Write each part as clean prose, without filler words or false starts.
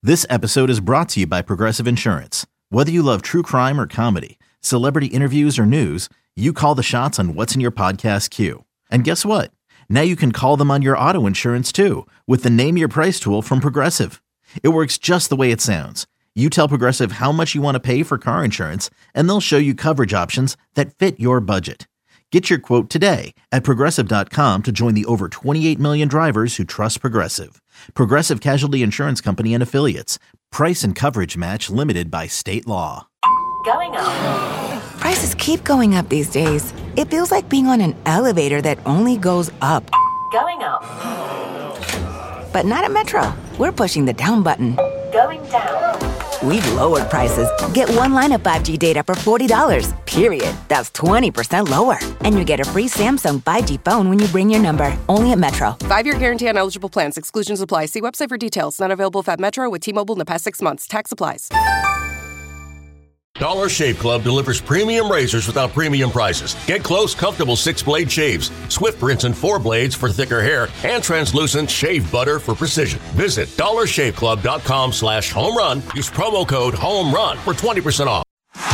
This episode is brought to you by Progressive Insurance. Whether you love true crime or comedy, celebrity interviews or news, you call the shots on what's in your podcast queue. And guess what? Now you can call them on your auto insurance too with the Name Your Price tool from Progressive. It works just the way it sounds. You tell Progressive how much you want to pay for car insurance, and they'll show you coverage options that fit your budget. Get your quote today at Progressive.com to join the over 28 million drivers who trust Progressive. Progressive Casualty Insurance Company and Affiliates. Price and coverage match limited by state law. Going up. Prices keep going up these days. It feels like being on an elevator that only goes up. Going up. But not at Metro. We're pushing the down button. Going down. We've lowered prices. Get one line of 5G data for $40, period. That's 20% lower. And you get a free Samsung 5G phone when you bring your number. Only at Metro. 5-year guarantee on eligible plans. Exclusions apply. See website for details. Not available at Metro with T-Mobile in the past 6 months. Tax applies. Dollar Shave Club delivers premium razors without premium prices. Get close, comfortable 6-blade shaves, swift rinse and 4 blades for thicker hair, and translucent shave butter for precision. Visit dollarshaveclub.com/home run. Use promo code HOMERUN for 20% off.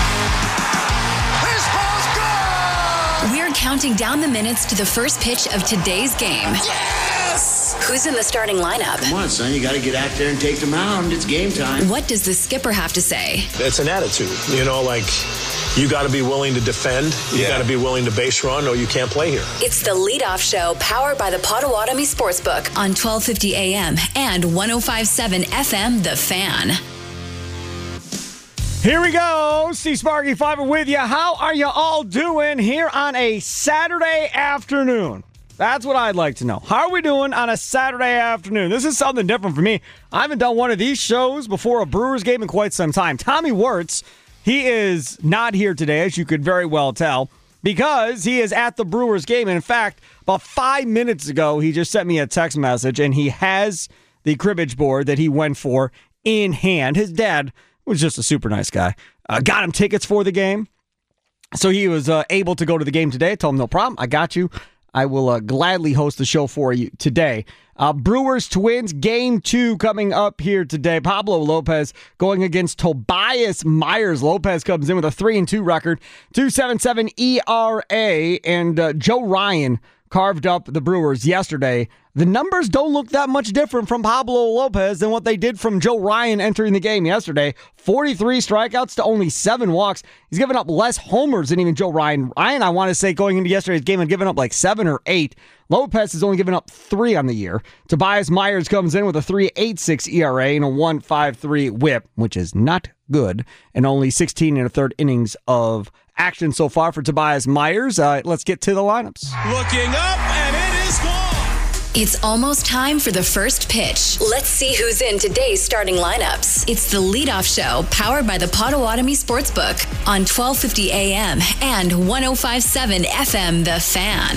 This ball's gone! We're counting down the minutes to the first pitch of today's game. Yes! Who's in the starting lineup? Come on, son, you got to get out there and take the mound. It's game time. What does the skipper have to say? It's an attitude, like you got to be willing to defend, you got to be willing to base run, or you can't play here. It's the Leadoff Show, powered by the Potawatomi Sportsbook on 1250 AM and 105.7 FM, The Fan. Here we go. Steve Sparky Fiver with you. How are you all doing here on a Saturday afternoon? That's what I'd like to know. How are we doing on a Saturday afternoon? This is something different for me. I haven't done one of these shows before a Brewers game in quite some time. Tommy Wirtz, he is not here today, as you could very well tell, because he is at the Brewers game. And in fact, about 5 minutes ago, he just sent me a text message, and he has the cribbage board that he went for in hand. His dad was just a super nice guy. Got him tickets for the game. So he was able to go to the game today. Told him, no problem. I got you. I will gladly host the show for you today. Brewers Twins Game 2 coming up here today. Pablo Lopez going against Tobias Myers. Lopez comes in with a 3-2 record, 2.77 ERA, and Joe Ryan carved up the Brewers yesterday. The numbers don't look that much different from Pablo Lopez than what they did from Joe Ryan entering the game yesterday. 43 strikeouts to only 7 walks. He's given up less homers than even Joe Ryan. Ryan, I want to say, going into yesterday's game, had given up like 7 or 8. Lopez has only given up 3 on the year. Tobias Myers comes in with a 3.86 ERA and a 1.53 whip, which is not good, and only 16 1/3 innings of action so far for Tobias Myers. Let's get to the lineups. Looking up, and it is gone! It's almost time for the first pitch. Let's see who's in today's starting lineups. It's the Leadoff Show, powered by the Potawatomi Sportsbook on 1250 AM and 105.7 FM, The Fan.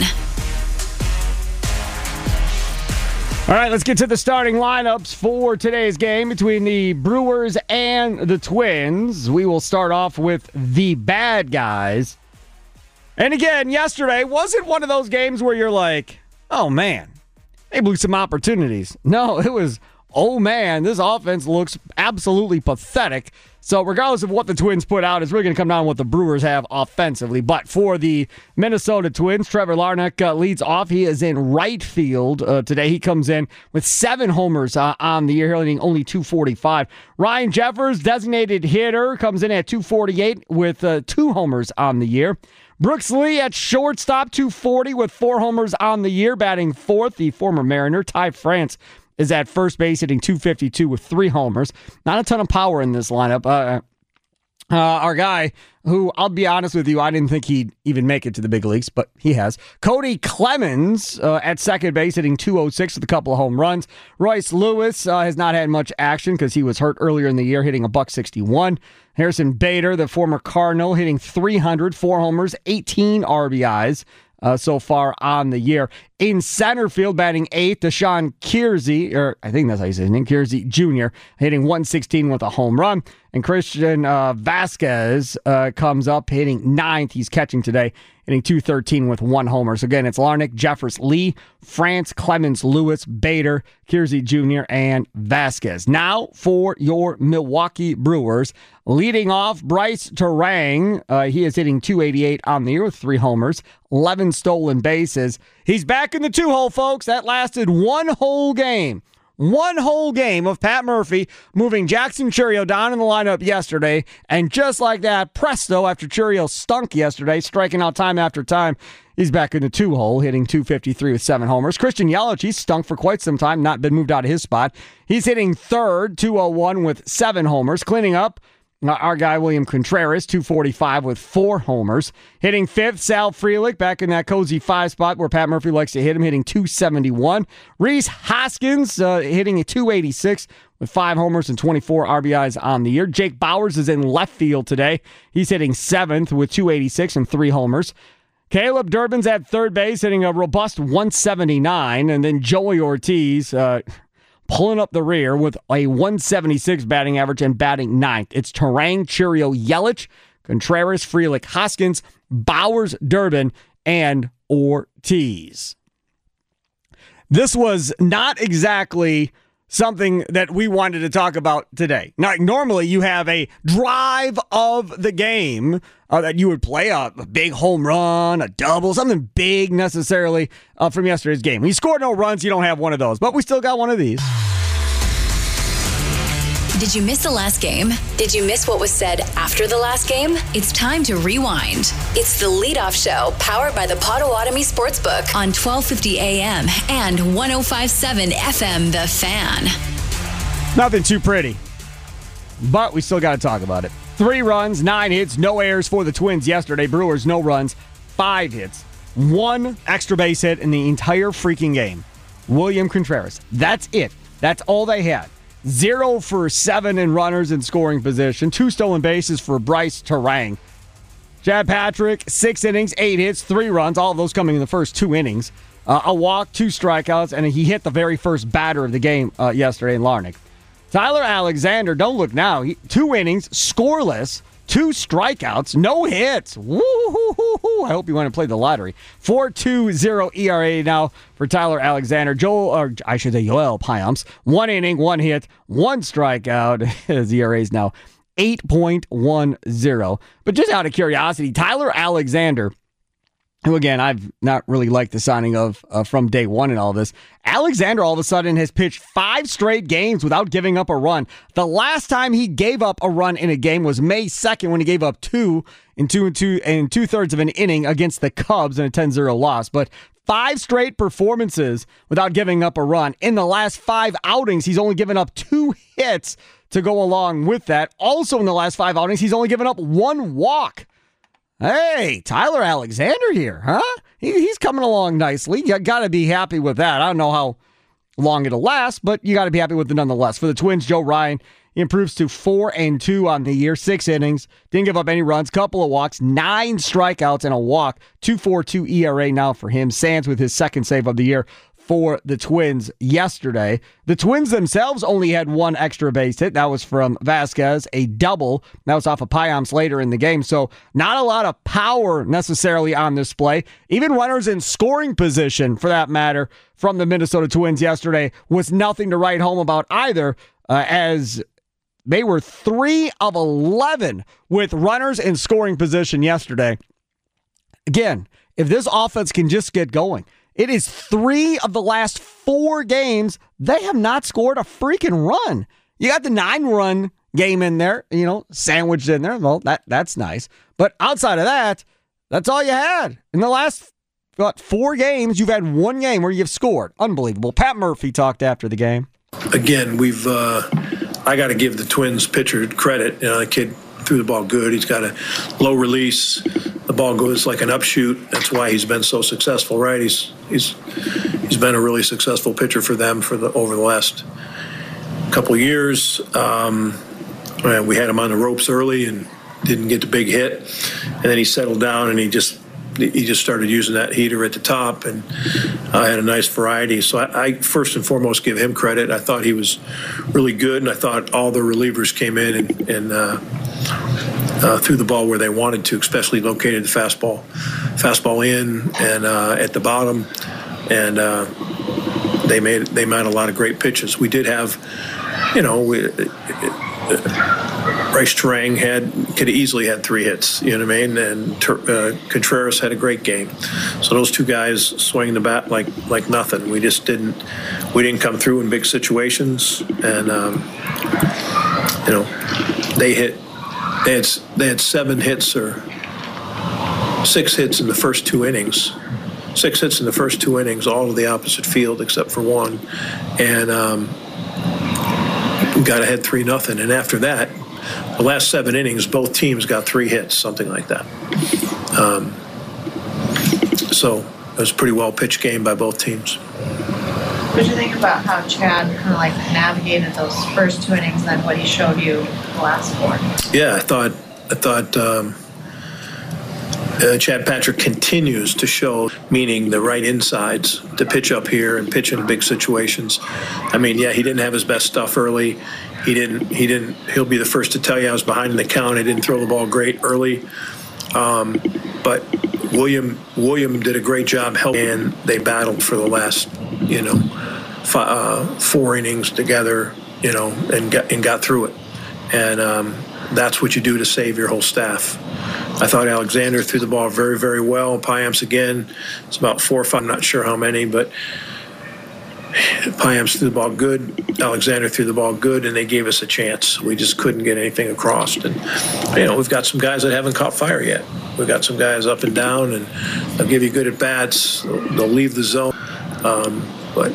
All right, let's get to the starting lineups for today's game between the Brewers and the Twins. We will start off with the bad guys. And again, yesterday wasn't one of those games where you're like, oh man, they blew some opportunities. No, it was, oh man, this offense looks absolutely pathetic. So regardless of what the Twins put out, it's really going to come down to what the Brewers have offensively. But for the Minnesota Twins, Trevor Larnach leads off. He is in right field today. He comes in with 7 homers on the year, hitting only .245. Ryan Jeffers, designated hitter, comes in at .248 with 2 homers on the year. Brooks Lee at shortstop, .240 with 4 homers on the year, batting 4th, the former Mariner. Ty France is at first base, hitting .252 with 3 homers. Not a ton of power in this lineup. Our guy, who, I'll be honest with you, I didn't think he'd even make it to the big leagues, but he has. Cody Clemens at second base, hitting .206 with a couple of home runs. Royce Lewis has not had much action because he was hurt earlier in the year, hitting .161. Harrison Bader, the former Cardinal, hitting .300, 4 homers, 18 RBIs. So far on the year. In center field, batting 8th, Deshaun Kiersey, or I think that's how you say his name, Kiersey Jr., hitting 116 with a home run. And Christian Vasquez comes up hitting 9th. He's catching today, hitting 213 with 1 homer. So again, it's Larnach, Jeffers, Lee, France, Clemens, Lewis, Bader, Kiersey Jr., and Vasquez. Now for your Milwaukee Brewers. Leading off, Bryce Terang. He is hitting 288 on the year with 3 homers, 11 stolen bases. He's back in the 2-hole, folks. That lasted 1 whole game. 1 whole game of Pat Murphy moving Jackson Chourio down in the lineup yesterday. And just like that, presto, after Chourio stunk yesterday, striking out time after time, he's back in the 2-hole, hitting 253 with 7 homers. Christian Yelich, he stunk for quite some time, not been moved out of his spot. He's hitting 3rd, 201 with 7 homers. Cleaning up, our guy William Contreras, 245 with 4 homers. Hitting 5th, Sal Frelick, back in that cozy 5 spot where Pat Murphy likes to hit him, hitting 271. Rhys Hoskins hitting a 286 with 5 homers and 24 RBIs on the year. Jake Bauers is in left field today. He's hitting 7th with 286 and 3 homers. Caleb Durbin's at third base, hitting a robust 179. And then Joey Ortiz pulling up the rear with a 176 batting average and batting 9th. It's Terang, Chourio, Yelich, Contreras, Frelick, Hoskins, Bauers, Durbin, and Ortiz. This was not exactly something that we wanted to talk about today. Now, normally you have a drive of the game that you would play a big home run, a double, something big necessarily from yesterday's game. When you score no runs, you don't have one of those, but we still got one of these. Did you miss the last game? Did you miss what was said after the last game? It's time to rewind. It's the Leadoff Show, powered by the Potawatomi Sportsbook on 1250 AM and 105.7 FM, The Fan. Nothing too pretty, but we still got to talk about it. 3 runs, 9 hits, no errors for the Twins yesterday. Brewers, no runs, 5 hits, 1 extra base hit in the entire freaking game. William Contreras. That's it. That's all they had. 0 for 7 in runners in scoring position. 2 stolen bases for Bryce Terang. Chad Patrick, 6 innings, 8 hits, 3 runs, all of those coming in the first 2 innings. A walk, 2 strikeouts, and he hit the very first batter of the game yesterday in Larnach. Tyler Alexander, don't look now. 2 innings, scoreless, 2 strikeouts, no hits. Woo-hoo-hoo-hoo. I hope you want to play the lottery. 4.20 ERA now for Tyler Alexander. Joel Payamps, 1 inning, 1 hit, 1 strikeout. His ERA is now 8.10. But just out of curiosity, Tyler Alexander, who, again, I've not really liked the signing of from day one in all this. Alexander, all of a sudden, has pitched 5 straight games without giving up a run. The last time he gave up a run in a game was May 2nd when he gave up 2 in 2/3 of an inning against the Cubs in a 10-0 loss. But 5 straight performances without giving up a run. In the last 5 outings, he's only given up 2 hits to go along with that. Also, in the last 5 outings, he's only given up 1 walk. Hey, Tyler Alexander here, huh? He's coming along nicely. You got to be happy with that. I don't know how long it'll last, but you got to be happy with it nonetheless. For the Twins, Joe Ryan improves to 4-2 on the year, 6 innings, didn't give up any runs, couple of walks, 9 strikeouts and a walk, 2.42 ERA now for him. Sands with his 2nd save of the year for the Twins yesterday. The Twins themselves only had 1 extra base hit. That was from Vasquez, a double. That was off of Payamps later in the game. So not a lot of power necessarily on display. Even runners in scoring position, for that matter, from the Minnesota Twins yesterday was nothing to write home about either, as they were 3 of 11 with runners in scoring position yesterday. Again, if this offense can just get going, it is 3 of the last 4 games they have not scored a freaking run. You got the 9-run game in there, sandwiched in there. Well, that's nice. But outside of that, that's all you had. In the last 4 games, you've had 1 game where you've scored. Unbelievable. Pat Murphy talked after the game. Again, I got to give the Twins pitcher credit. The kid threw the ball good. He's got a low release. The ball goes like an upshoot. That's why he's been so successful, right? He's been a really successful pitcher for them over the last couple of years. We had him on the ropes early and didn't get the big hit, and then he settled down and he just he just started using that heater at the top and had a nice variety. So I first and foremost give him credit. I thought he was really good, and I thought all the relievers came in and threw the ball where they wanted to, especially located the fastball in and at the bottom, and they made a lot of great pitches. We did have, Bryce Turang could have easily had 3 hits, you know what I mean? And Contreras had a great game. So those 2 guys swinging the bat like nothing. We didn't come through in big situations, and they had 7 hits or 6 hits in the first 2 innings. 6 hits in the first 2 innings, all to the opposite field except for 1, and got ahead 3-0. And after that, the last 7 innings, both teams got 3 hits, something like that. So it was a pretty well pitched game by both teams. What did you think about how Chad kind of like navigated those first 2 innings and then what he showed you the last 4? Yeah, I thought Chad Patrick continues to show, meaning the right insides, to pitch up here and pitch in big situations. I mean, yeah, he didn't have his best stuff early. He'll be the first to tell you I was behind in the count. He didn't throw the ball great early. But William did a great job helping, and they battled for the last, 4 innings together, and got through it. And that's what you do to save your whole staff. I thought Alexander threw the ball very, very well. Payamps again, it's about 4 or 5, I'm not sure how many, but Payamps threw the ball good. Alexander threw the ball good, and they gave us a chance. We just couldn't get anything across. And, we've got some guys that haven't caught fire yet. We've got some guys up and down, and they'll give you good at-bats. They'll leave the zone. But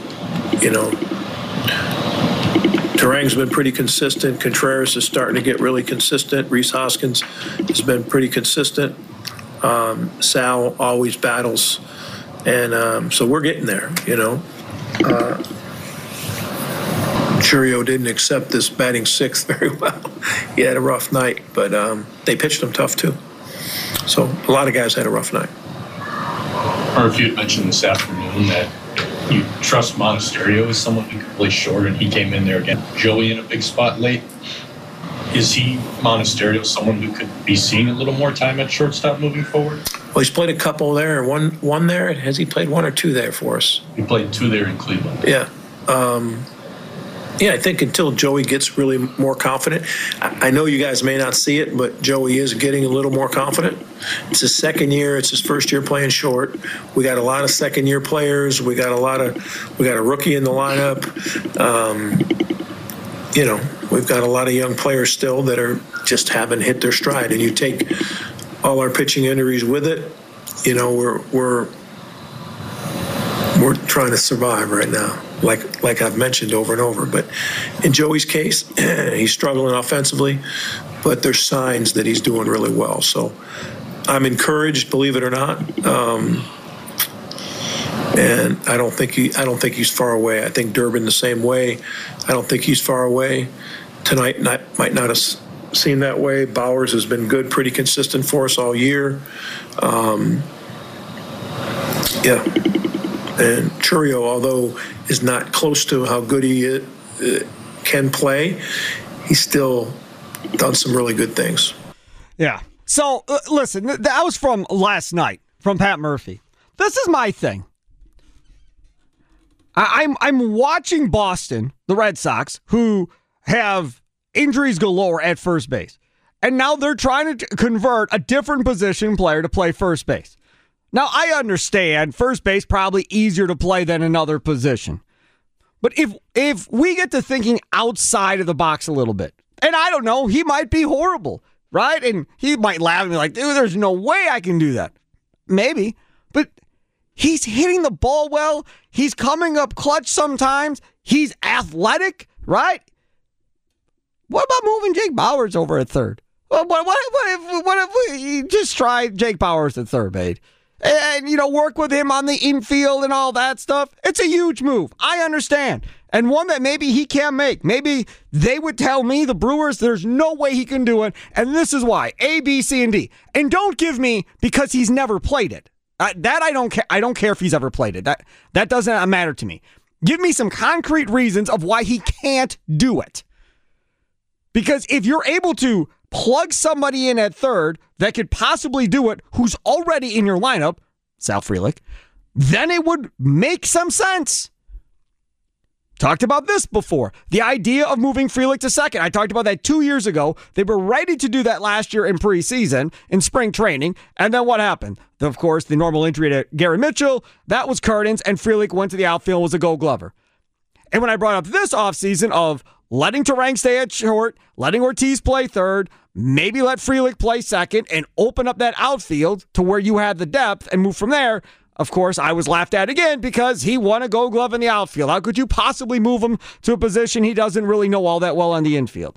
Turang's been pretty consistent. Contreras is starting to get really consistent. Rhys Hoskins has been pretty consistent. Sal always battles. And so we're getting there, Churio didn't accept this batting 6th very well. He had a rough night, but they pitched him tough too. So a lot of guys had a rough night. Or if you had mentioned this afternoon that you trust Monasterio as someone who can play short, and he came in there again. Joey in a big spot late. Is he, Monasterio, someone who could be seeing a little more time at shortstop moving forward? Well, he's played a couple there, one there. Has he played 1 or 2 there for us? He played 2 there in Cleveland. Yeah. I think until Joey gets really more confident. I know you guys may not see it, but Joey is getting a little more confident. It's his 2nd year. It's his 1st year playing short. We got a lot of 2nd-year players. We got a rookie in the lineup. We've got a lot of young players still that are just haven't hit their stride. And you take all our pitching injuries with it. We're trying to survive right now, like I've mentioned over and over. But in Joey's case, he's struggling offensively, but there's signs that he's doing really well. So I'm encouraged, believe it or not. And I don't think he's far away. I think Durbin the same way. I don't think he's far away. Tonight might not have seemed that way. Bowers has been good, pretty consistent for us all year. And Churio, although is not close to how good he can play, he's still done some really good things. Yeah. So, listen, that was from last night, from Pat Murphy. This is my thing. I'm watching Boston, the Red Sox, who have injuries galore at first base. And now they're trying to convert a different position player to play first base. Now, I understand first base probably easier to play than another position. But if we get to thinking outside of the box a little bit, and I don't know, he might be horrible, right? And he might laugh at me like, dude, there's no way I can do that. Maybe. But he's hitting the ball well. He's coming up clutch sometimes. He's athletic, right? What about moving Jake Bowers over at third? What if we just try Jake Bowers at third, babe? and, work with him on the infield and all that stuff. It's a huge move. I understand. And one that maybe he can't make. Maybe they would tell me, the Brewers, there's no way he can do it. And this is why. A, B, C, and D. And don't give me because he's never played it. That I don't care. I don't care if he's ever played it. That doesn't matter to me. Give me some concrete reasons of why he can't do it. Because if you're able to plug somebody in at third that could possibly do it, who's already in your lineup, Sal Frelick, then it would make some sense. Talked about this before. The idea of moving Frelick to second. I talked about that 2 years ago. They were ready to do that last year in preseason, in spring training. And then what happened? Of course, the normal injury to Gary Mitchell, that was curtains, and Frelick went to the outfield, was a Gold Glover. And when I brought up this offseason of letting Terang stay at short, letting Ortiz play third, maybe let Frelick play second, and open up that outfield to where you had the depth and move from there, of course, I was laughed at again because he won a Gold Glove in the outfield. How could you possibly move him to a position he doesn't really know all that well on the infield?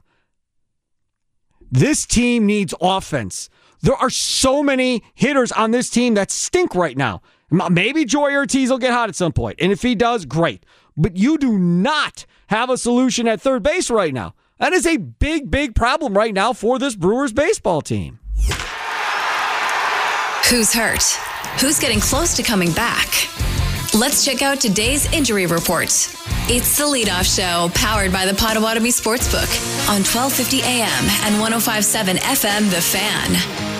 This team needs offense. There are so many hitters on this team that stink right now. Maybe Joey Ortiz will get hot at some point, and if he does, great. But you do not have a solution at third base right now. That is a big, big problem right now for this Brewers baseball team. Who's hurt? Who's getting close to coming back? Let's check out today's injury report. It's the Leadoff Show, powered by the Potawatomi Sportsbook on 1250 AM and 105.7 FM, The Fan.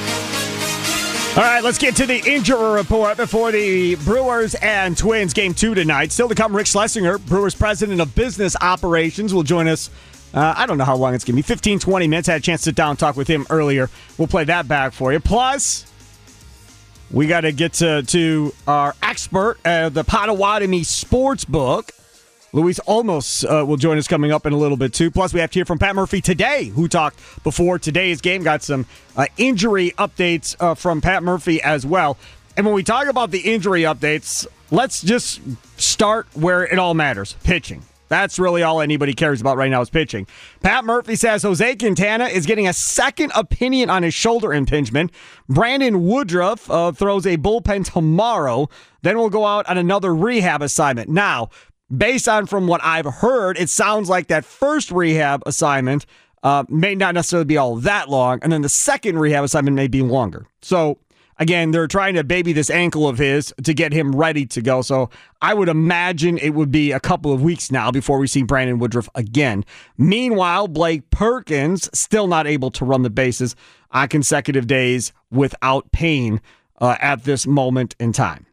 All right, let's get to the injury report before the Brewers and Twins game 2 tonight. Still to come, Rick Schlesinger, Brewers president of business operations, will join us. I don't know how long it's going to be, 15, 20 minutes. I had a chance to sit down and talk with him earlier. We'll play that back for you. Plus, we got to get to our expert at the Potawatomi Sportsbook. Luis Olmos will join us coming up in a little bit, too. Plus, we have to hear from Pat Murphy today, who talked before today's game. Got some injury updates from Pat Murphy as well. And when we talk about the injury updates, let's just start where it all matters, pitching. That's really all anybody cares about right now is pitching. Pat Murphy says Jose Quintana is getting a second opinion on his shoulder impingement. Brandon Woodruff throws a bullpen tomorrow. Then we'll go out on another rehab assignment. Now, based on from what I've heard, it sounds like that first rehab assignment may not necessarily be all that long, and then the second rehab assignment may be longer. So, again, they're trying to baby this ankle of his to get him ready to go. So I would imagine it would be a couple of weeks now before we see Brandon Woodruff again. Meanwhile, Blake Perkins still not able to run the bases on consecutive days without pain at this moment in time.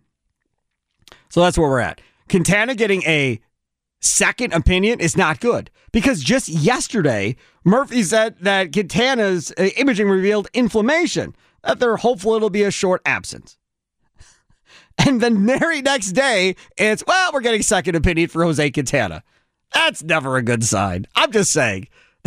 So that's where we're at. Quintana getting a second opinion is not good because just yesterday, Murphy said that Quintana's imaging revealed inflammation, that they're hopeful it'll be a short absence. And then the very next day, it's, well, we're getting second opinion for Jose Quintana. That's never a good sign. I'm just saying.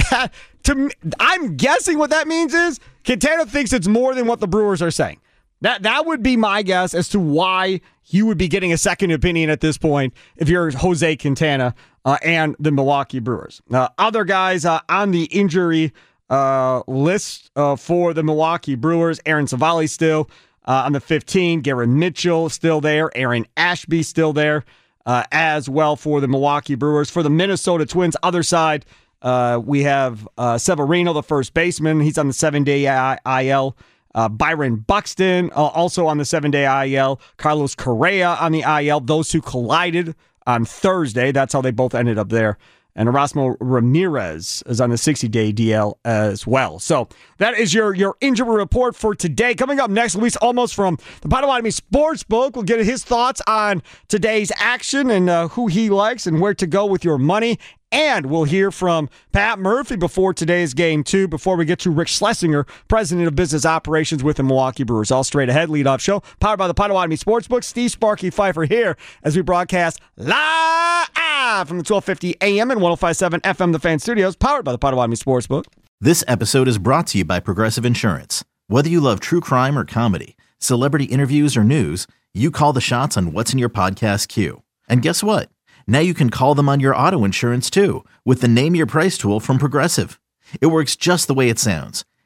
I'm guessing what that means is Quintana thinks it's more than what the Brewers are saying. That would be my guess as to why you would be getting a second opinion at this point if you're Jose Quintana and the Milwaukee Brewers. Other guys on the injury list for the Milwaukee Brewers, Aaron Savali still on the 15, Garrett Mitchell still there, Aaron Ashby still there as well for the Milwaukee Brewers. For the Minnesota Twins, other side, we have Severino, the first baseman. He's on the 7-day IL. Byron Buxton also on the 7-day IL. Carlos Correa on the IL. Those two collided on Thursday. That's how they both ended up there. And Erasmo Ramirez is on the 60-day DL as well. So that is your injury report for today. Coming up next, Luis Olmos from the Potawatomi Sportsbook will get his thoughts on today's action and who he likes and where to go with your money. And we'll hear from Pat Murphy before today's game, too, before we get to Rick Schlesinger, president of business operations with the Milwaukee Brewers. All straight ahead, leadoff show, powered by the Potawatomi Sportsbook. Steve Sparky Pfeiffer here as we broadcast live from the 1250 AM and 105.7 FM The Fan Studios, powered by the Potawatomi Sportsbook. This episode is brought to you by Progressive Insurance. Whether you love true crime or comedy, celebrity interviews or news, you call the shots on what's in your podcast queue. And guess what? Now you can call them on your auto insurance, too, with the Name Your Price tool from Progressive. It works just the way it sounds.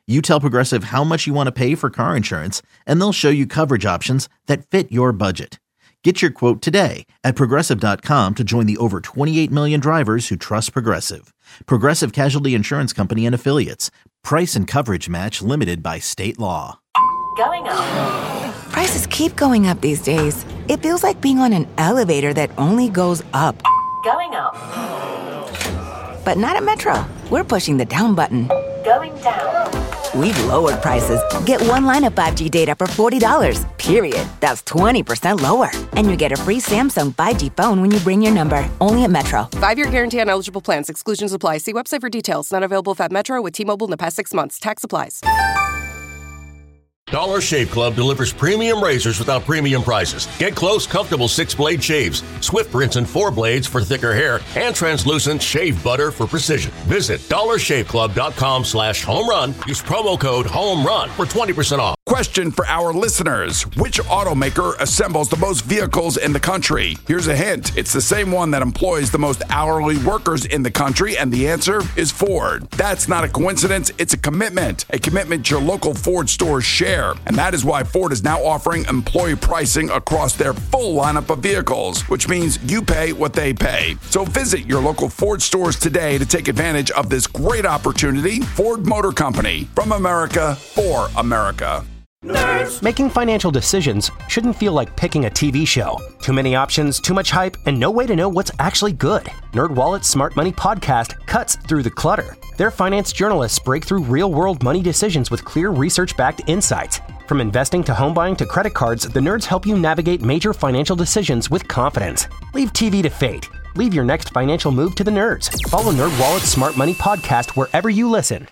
You tell Progressive how much you want to pay for car insurance, and they'll show you coverage options that fit your budget. Get your quote today at Progressive.com to join the over 28 million drivers who trust Progressive. Progressive Casualty Insurance Company and Affiliates. Price and coverage match limited by state law. Going up. Prices keep going up these days. It feels like being on an elevator that only goes up. Going up. But not at Metro. We're pushing the down button. Going down. We've lowered prices. Get one line of 5G data for $40, period. That's 20% lower. And you get a free Samsung 5G phone when you bring your number. Only at Metro. 5-year guarantee on eligible plans. Exclusions apply. See website for details. Not available at Metro with T-Mobile in the past 6 months. Tax applies. Dollar Shave Club delivers premium razors without premium prices. Get close, comfortable 6-blade shaves, Swift rinse and 4 blades for thicker hair, and translucent shave butter for precision. Visit dollarshaveclub.com/home run. Use promo code HOMERUN for 20% off. Question for our listeners. Which automaker assembles the most vehicles in the country? Here's a hint. It's the same one that employs the most hourly workers in the country, and the answer is Ford. That's not a coincidence. It's a commitment your local Ford stores share. And that is why Ford is now offering employee pricing across their full lineup of vehicles, which means you pay what they pay. So visit your local Ford stores today to take advantage of this great opportunity. Ford Motor Company, from America for America. Nerds. Making financial decisions shouldn't feel like picking a TV show. Too many options, too much hype, and no way to know what's actually good. NerdWallet's Smart Money podcast cuts through the clutter. Their finance journalists break through real-world money decisions with clear research-backed insights. From investing to home buying to credit cards, the nerds help you navigate major financial decisions with confidence. Leave TV to fate. Leave your next financial move to the nerds. Follow NerdWallet's Smart Money podcast wherever you listen.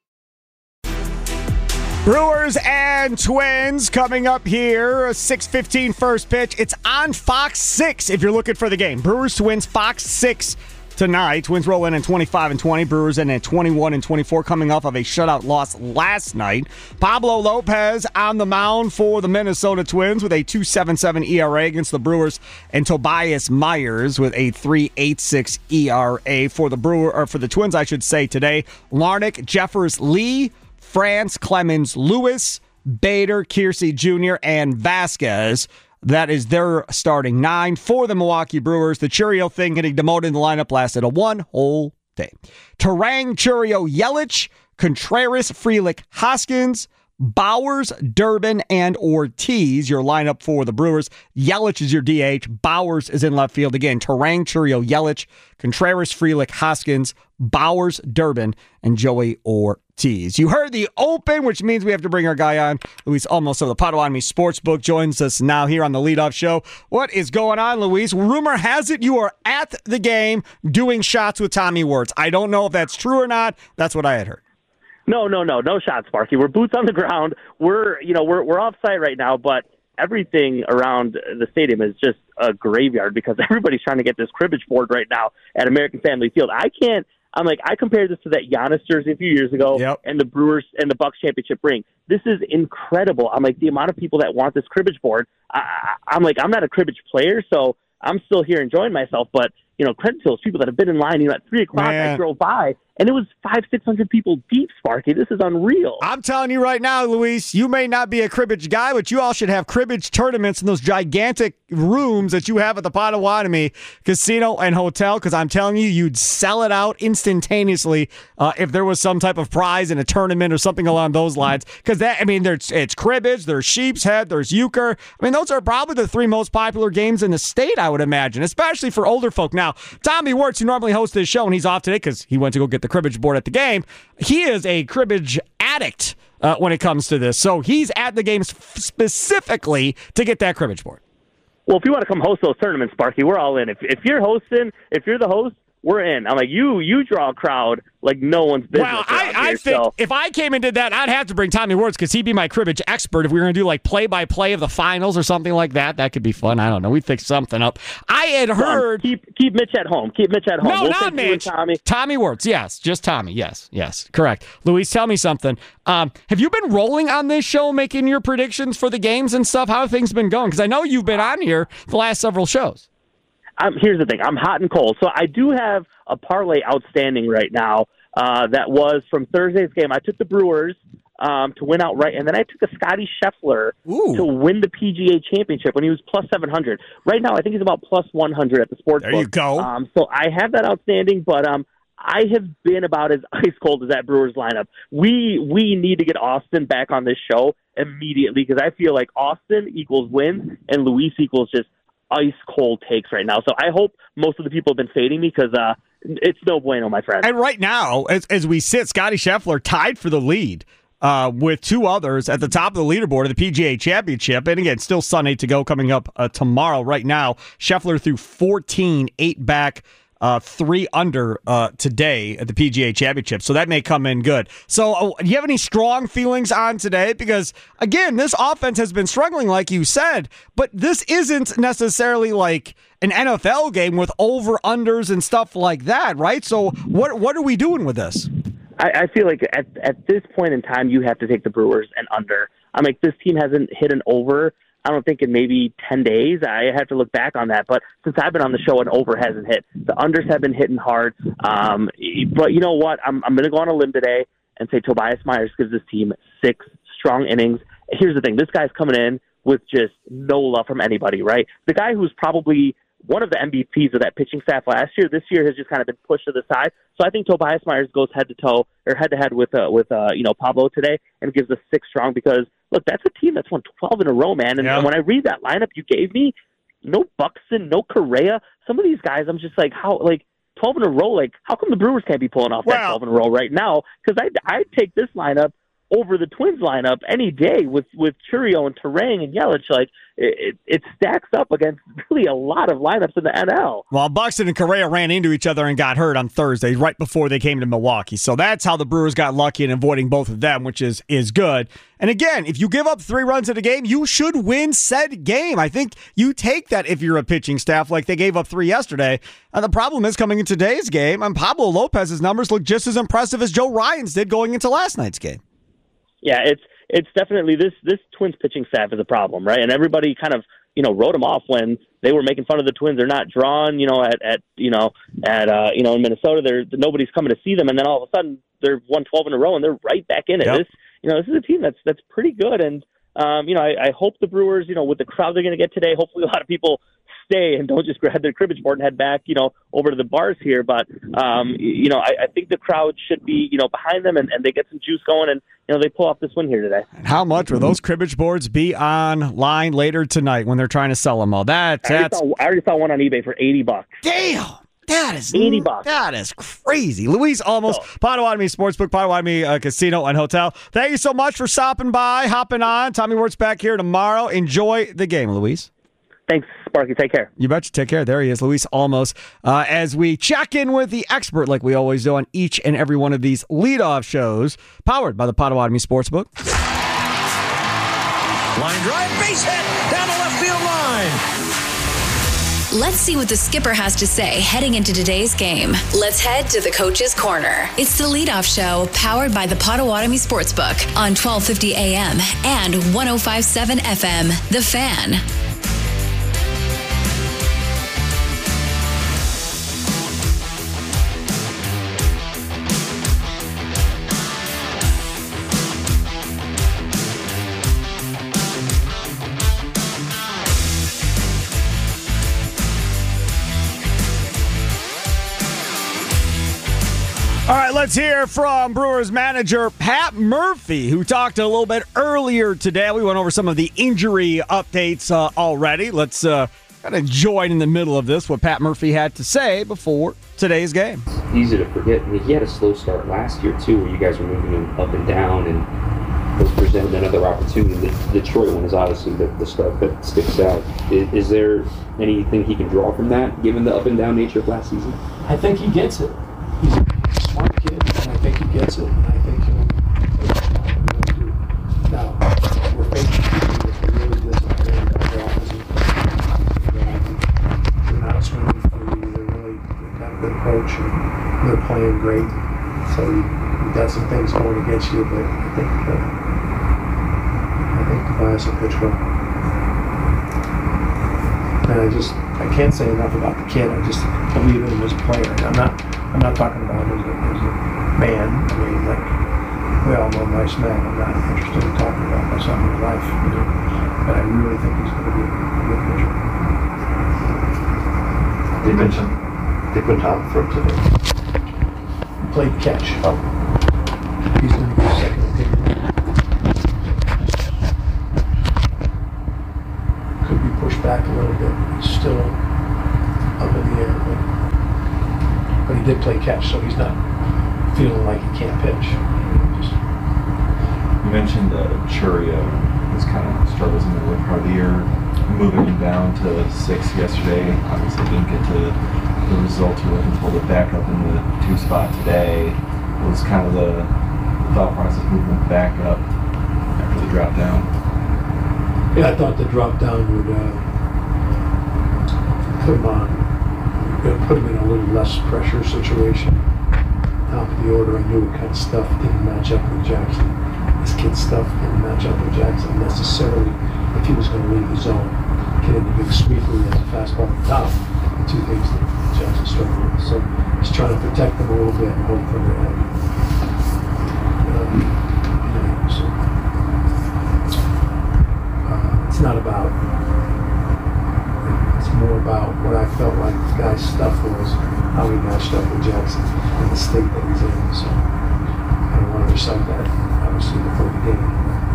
Brewers and Twins coming up here. 6:15 first pitch. It's on Fox 6 if you're looking for the game. Brewers, Twins, Fox 6 tonight. Twins roll in at 25-20. Brewers in at 21-24, coming off of a shutout loss last night. Pablo Lopez on the mound for the Minnesota Twins with a 2.77 ERA against the Brewers, and Tobias Myers with a 3.86 ERA for the Twins, I should say today. Larnach, Jeffers, Lee, France, Clemens, Lewis, Bader, Kiersey Jr., and Vasquez. That is their starting 9 for the Milwaukee Brewers. The Churio thing getting demoted in the lineup lasted a one whole day. Turang, Churio, Yelich, Contreras, Frelick, Hoskins, Bowers, Durbin, and Ortiz, your lineup for the Brewers. Yelich is your DH. Bowers is in left field. Again, Turang, Churio, Yelich, Contreras, Frelick, Hoskins, Bowers, Durbin, and Joey Ortiz. You heard the open, which means we have to bring our guy on. Luis Olmos of the Potawatomi Sportsbook joins us now here on the Leadoff Show. What is going on, Luis? Rumor has it you are at the game doing shots with Tommy Wirtz. I don't know if that's true or not. That's what I had heard. No shots, Sparky. We're boots on the ground. We're off site right now, but everything around the stadium is just a graveyard because everybody's trying to get this cribbage board right now at American Family Field. I compared this to that Giannis jersey a few years ago and the Brewers and the Bucks championship ring. This is incredible. I'm like, the amount of people that want this cribbage board. I'm not a cribbage player, so I'm still here enjoying myself, but credit to those people that have been in line. At 3 o'clock, I drove by, and it was 500-600 people deep, Sparky. This is unreal. I'm telling you right now, Luis, you may not be a cribbage guy, but you all should have cribbage tournaments in those gigantic rooms that you have at the Potawatomi Casino and Hotel, because I'm telling you, you'd sell it out instantaneously if there was some type of prize in a tournament or something along those lines. Because it's cribbage, there's sheep's head, there's euchre. Those are probably the 3 most popular games in the state, I would imagine, especially for older folk. Now, Tommy Wirtz, who normally hosts this show, and he's off today because he went to go get the cribbage board at the game, he is a cribbage addict when it comes to this. So he's at the game specifically to get that cribbage board. Well, if you want to come host those tournaments, Sparky, we're all in. If you're hosting, if you're the host, we're in. I'm like, you draw a crowd like no one's business. Well, I think if I came and did that, I'd have to bring Tommy Wirtz because he'd be my cribbage expert. If we were going to do like play-by-play of the finals or something like that, that could be fun. I don't know. We'd fix something up. I had heard... Keep Mitch at home. No, not Mitch. Tommy Wirtz, yes. Just Tommy, yes. Correct. Luis, tell me something. Have you been rolling on this show, making your predictions for the games and stuff? How have things been going? Because I know you've been on here the last several shows. Here's the thing. I'm hot and cold. So I do have a parlay outstanding right now that was from Thursday's game. I took the Brewers to win outright, and then I took a Scotty Scheffler to win the PGA Championship when he was plus 700. Right now, I think he's about plus 100 at the sports book. There you go. So I have that outstanding, but I have been about as ice cold as that Brewers lineup. We need to get Austin back on this show immediately because I feel like Austin equals wins and Luis equals just ice cold takes right now. So I hope most of the people have been fading me because it's no bueno, my friend. And right now, as we sit, Scotty Scheffler tied for the lead with two others at the top of the leaderboard of the PGA Championship. And again, still Sunday to go coming up tomorrow. Right now, Scheffler through 14, 8 back, 3 under today at the PGA Championship. So that may come in good. So do you have any strong feelings on today? Because, again, this offense has been struggling, like you said, but this isn't necessarily like an NFL game with over-unders and stuff like that, right? So what are we doing with this? I feel like at this point in time, you have to take the Brewers and under. I'm like, this team hasn't hit an over, I don't think, in maybe 10 days. I have to look back on that. But since I've been on the show, an over hasn't hit. The unders have been hitting hard. But you know what? I'm going to go on a limb today and say Tobias Myers gives this team 6 strong innings. Here's the thing. This guy's coming in with just no love from anybody, right? The guy who's probably one of the MVPs of that pitching staff last year, this year has just kind of been pushed to the side. So I think Tobias Myers goes head to head with Pablo today and gives us 6 strong because look, that's a team that's won 12 in a row, man. And when I read that lineup you gave me, no Buxton, no Correa, some of these guys, I'm just like, how, like 12 in a row, like how come the Brewers can't be pulling off that 12 in a row right now? Because I'd take this lineup over the Twins lineup any day with Chourio and Terang and Yelich. Like it stacks up against really a lot of lineups in the NL. Well, Buxton and Correa ran into each other and got hurt on Thursday right before they came to Milwaukee. So that's how the Brewers got lucky in avoiding both of them, which is good. And again, if you give up 3 runs in a game, you should win said game. I think you take that if you're a pitching staff like they gave up 3 yesterday. And the problem is coming in today's game, and Pablo Lopez's numbers look just as impressive as Joe Ryan's did going into last night's game. Yeah, it's definitely this Twins pitching staff is a problem, right? And everybody kind of wrote them off when they were making fun of the Twins. They're not drawn, in Minnesota. Nobody's coming to see them, and then all of a sudden they're won 12 in a row and they're right back in it. Yep. This is a team that's pretty good, and I hope the Brewers, with the crowd they're going to get today, hopefully a lot of people stay and don't just grab their cribbage board and head back, over to the bars here. But, I think the crowd should be, behind them and they get some juice going and, they pull off this win here today. And how much will those cribbage boards be online later tonight when they're trying to sell them all? I already saw one on eBay for $80. Damn! That is $80. That is crazy. Luis Olmos, Potawatomi Sportsbook, Potawatomi Casino and Hotel. Thank you so much for stopping by, hopping on. Tommy Wirtz back here tomorrow. Enjoy the game, Luis. Thanks, Sparky. Take care. You betcha. Take care. There he is, Luis Olmos. As we check in with the expert, like we always do on each and every one of these leadoff shows, powered by the Potawatomi Sportsbook. Line drive, base hit, down the left field line. Let's see what the skipper has to say heading into today's game. Let's head to the Coach's Corner. It's the leadoff show powered by the Potawatomi Sportsbook on 1250 AM and 105.7 FM. The Fan. All right, let's hear from Brewers manager Pat Murphy, who talked a little bit earlier today. We went over some of the injury updates already. Let's kind of join in the middle of this, what Pat Murphy had to say before today's game. It's easy to forget. I mean, he had a slow start last year, too, where you guys were moving him up and down and was presented another opportunity. The Detroit one is obviously the start that sticks out. Is there anything he can draw from that, given the up and down nature of last season? I think he gets it. He's a smart kid, and I think he gets it, and I think he'll do. Now, we're facing people that's really disappointed about their opposite. They're not swinging free. They've got a good coach, and they're playing great. So you've got some things going against you, but I think Tobias will pitch well. And I can't say enough about the kid. I just believe in him as a player. And I'm not talking about him as a man. I mean, like we all a nice man. I'm not interested in talking about myself in life, but I really think he's going to be a good pitcher. They mentioned they put Tom Throat today. He played catch. Oh. He's going to be second opinion. Could be pushed back a little bit. It's still up in the air, but he did play catch, so he's not feeling like he can't pitch. You mentioned Chourio was kind of struggles in the early part of the year, moving him down to 6 yesterday. Obviously didn't get to the result you were looking for. The backup in the 2 spot today was kind of the thought process moving back up after the drop down. Yeah, I thought the drop down would put him in a little less pressure situation. Top of the order, I knew what kind of stuff didn't match up with Jackson. This kid's stuff didn't match up with Jackson necessarily if he was going to leave the zone. Get into big sweeper, he has a fastball at the top. The 2 things that Jackson struggled with. So he's trying to protect them a little bit and hope for the it's not about, it's more about what I felt like the guy's stuff was, how he matched up with Jackson and the state that he's in. So I don't want to recite that, obviously, before the game.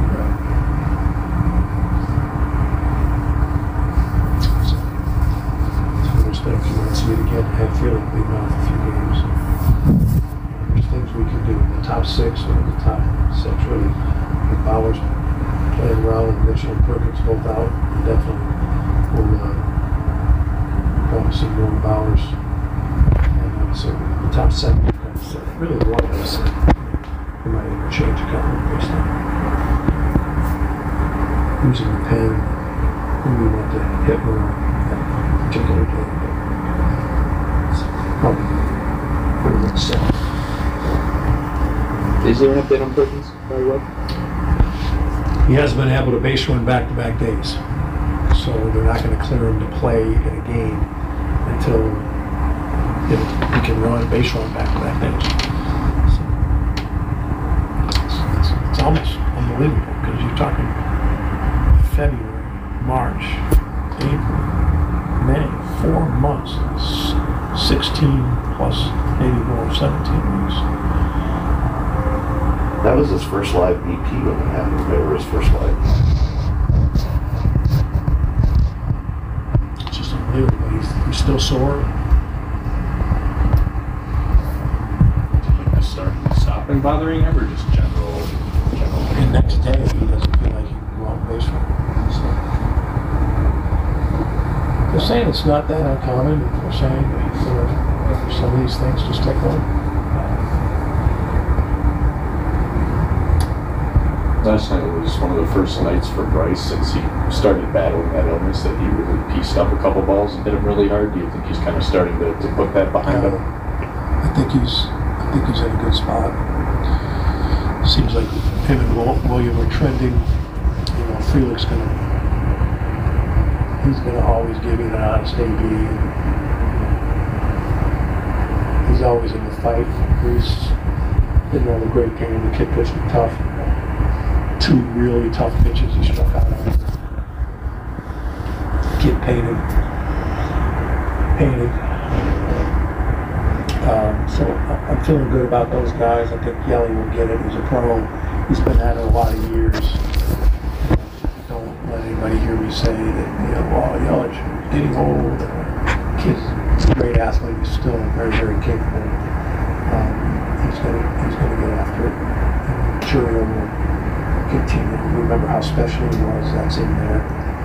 So there's things you want to see it again. I had a feeling we've gone a few games. There's things we can do in the top 6 or in the top 6, really. With Bowers playing well and Mitchell and Perkins both out, and definitely we'll probably see more Bowers. And so the top 7, really the one of us, we might even change a couple based on who's in the pen, who we want to hit more that particular game. But it's probably pretty much set. Is there an update on Perkins, by the way? He hasn't been able to base run back-to-back days, so they're not going to clear him to play in a game until he can base run back-to-back days. So it's almost unbelievable because you're talking February, March, April, May, 4 months, 16 plus maybe more, 17 weeks. That was his first live BP when it happened. Remember his first live? It's just unbelievable. He's still sore. Do you think this stopping bothering him, or just general? The next day, he doesn't feel like he can go out base run. They're saying it's not that uncommon. They're saying for some of these things just take over. Last night was one of the first nights for Bryce since he started battling that illness that he really pieced up a couple balls and hit him really hard. Do you think he's kind of starting to put that behind him? I think he's in a good spot. Seems like him and William are trending. You know, Felix he's gonna always give you an honest AB. And, he's always in the fight. Reese didn't have a great game. The kid pitched tough. 2 really tough pitches he struck out on. Kid painted. So I'm feeling good about those guys. I think Yelly will get it. He's a pro. He's been at it a lot of years. Don't let anybody hear me say that, Yelich is getting old. Kid's a great athlete. He's still very, very capable. He's gonna get after it. And Chourio will continue. Remember how special he was. That's in there.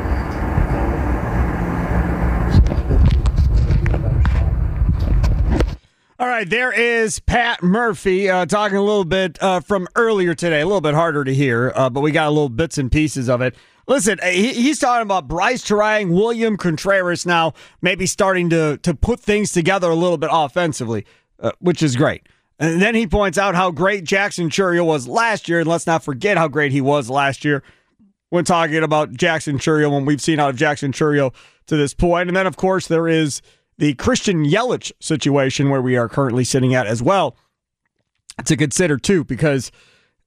All right, there is Pat Murphy talking a little bit from earlier today. A little bit harder to hear, but we got a little bits and pieces of it. Listen, he's talking about Bryce Turang, William Contreras now maybe starting to put things together a little bit offensively, which is great. And then he points out how great Jackson Chourio was last year, and let's not forget how great he was last year when talking about Jackson Chourio, when we've seen out of Jackson Chourio to this point. And then, of course, there is the Christian Yelich situation where we are currently sitting at as well to consider, too, because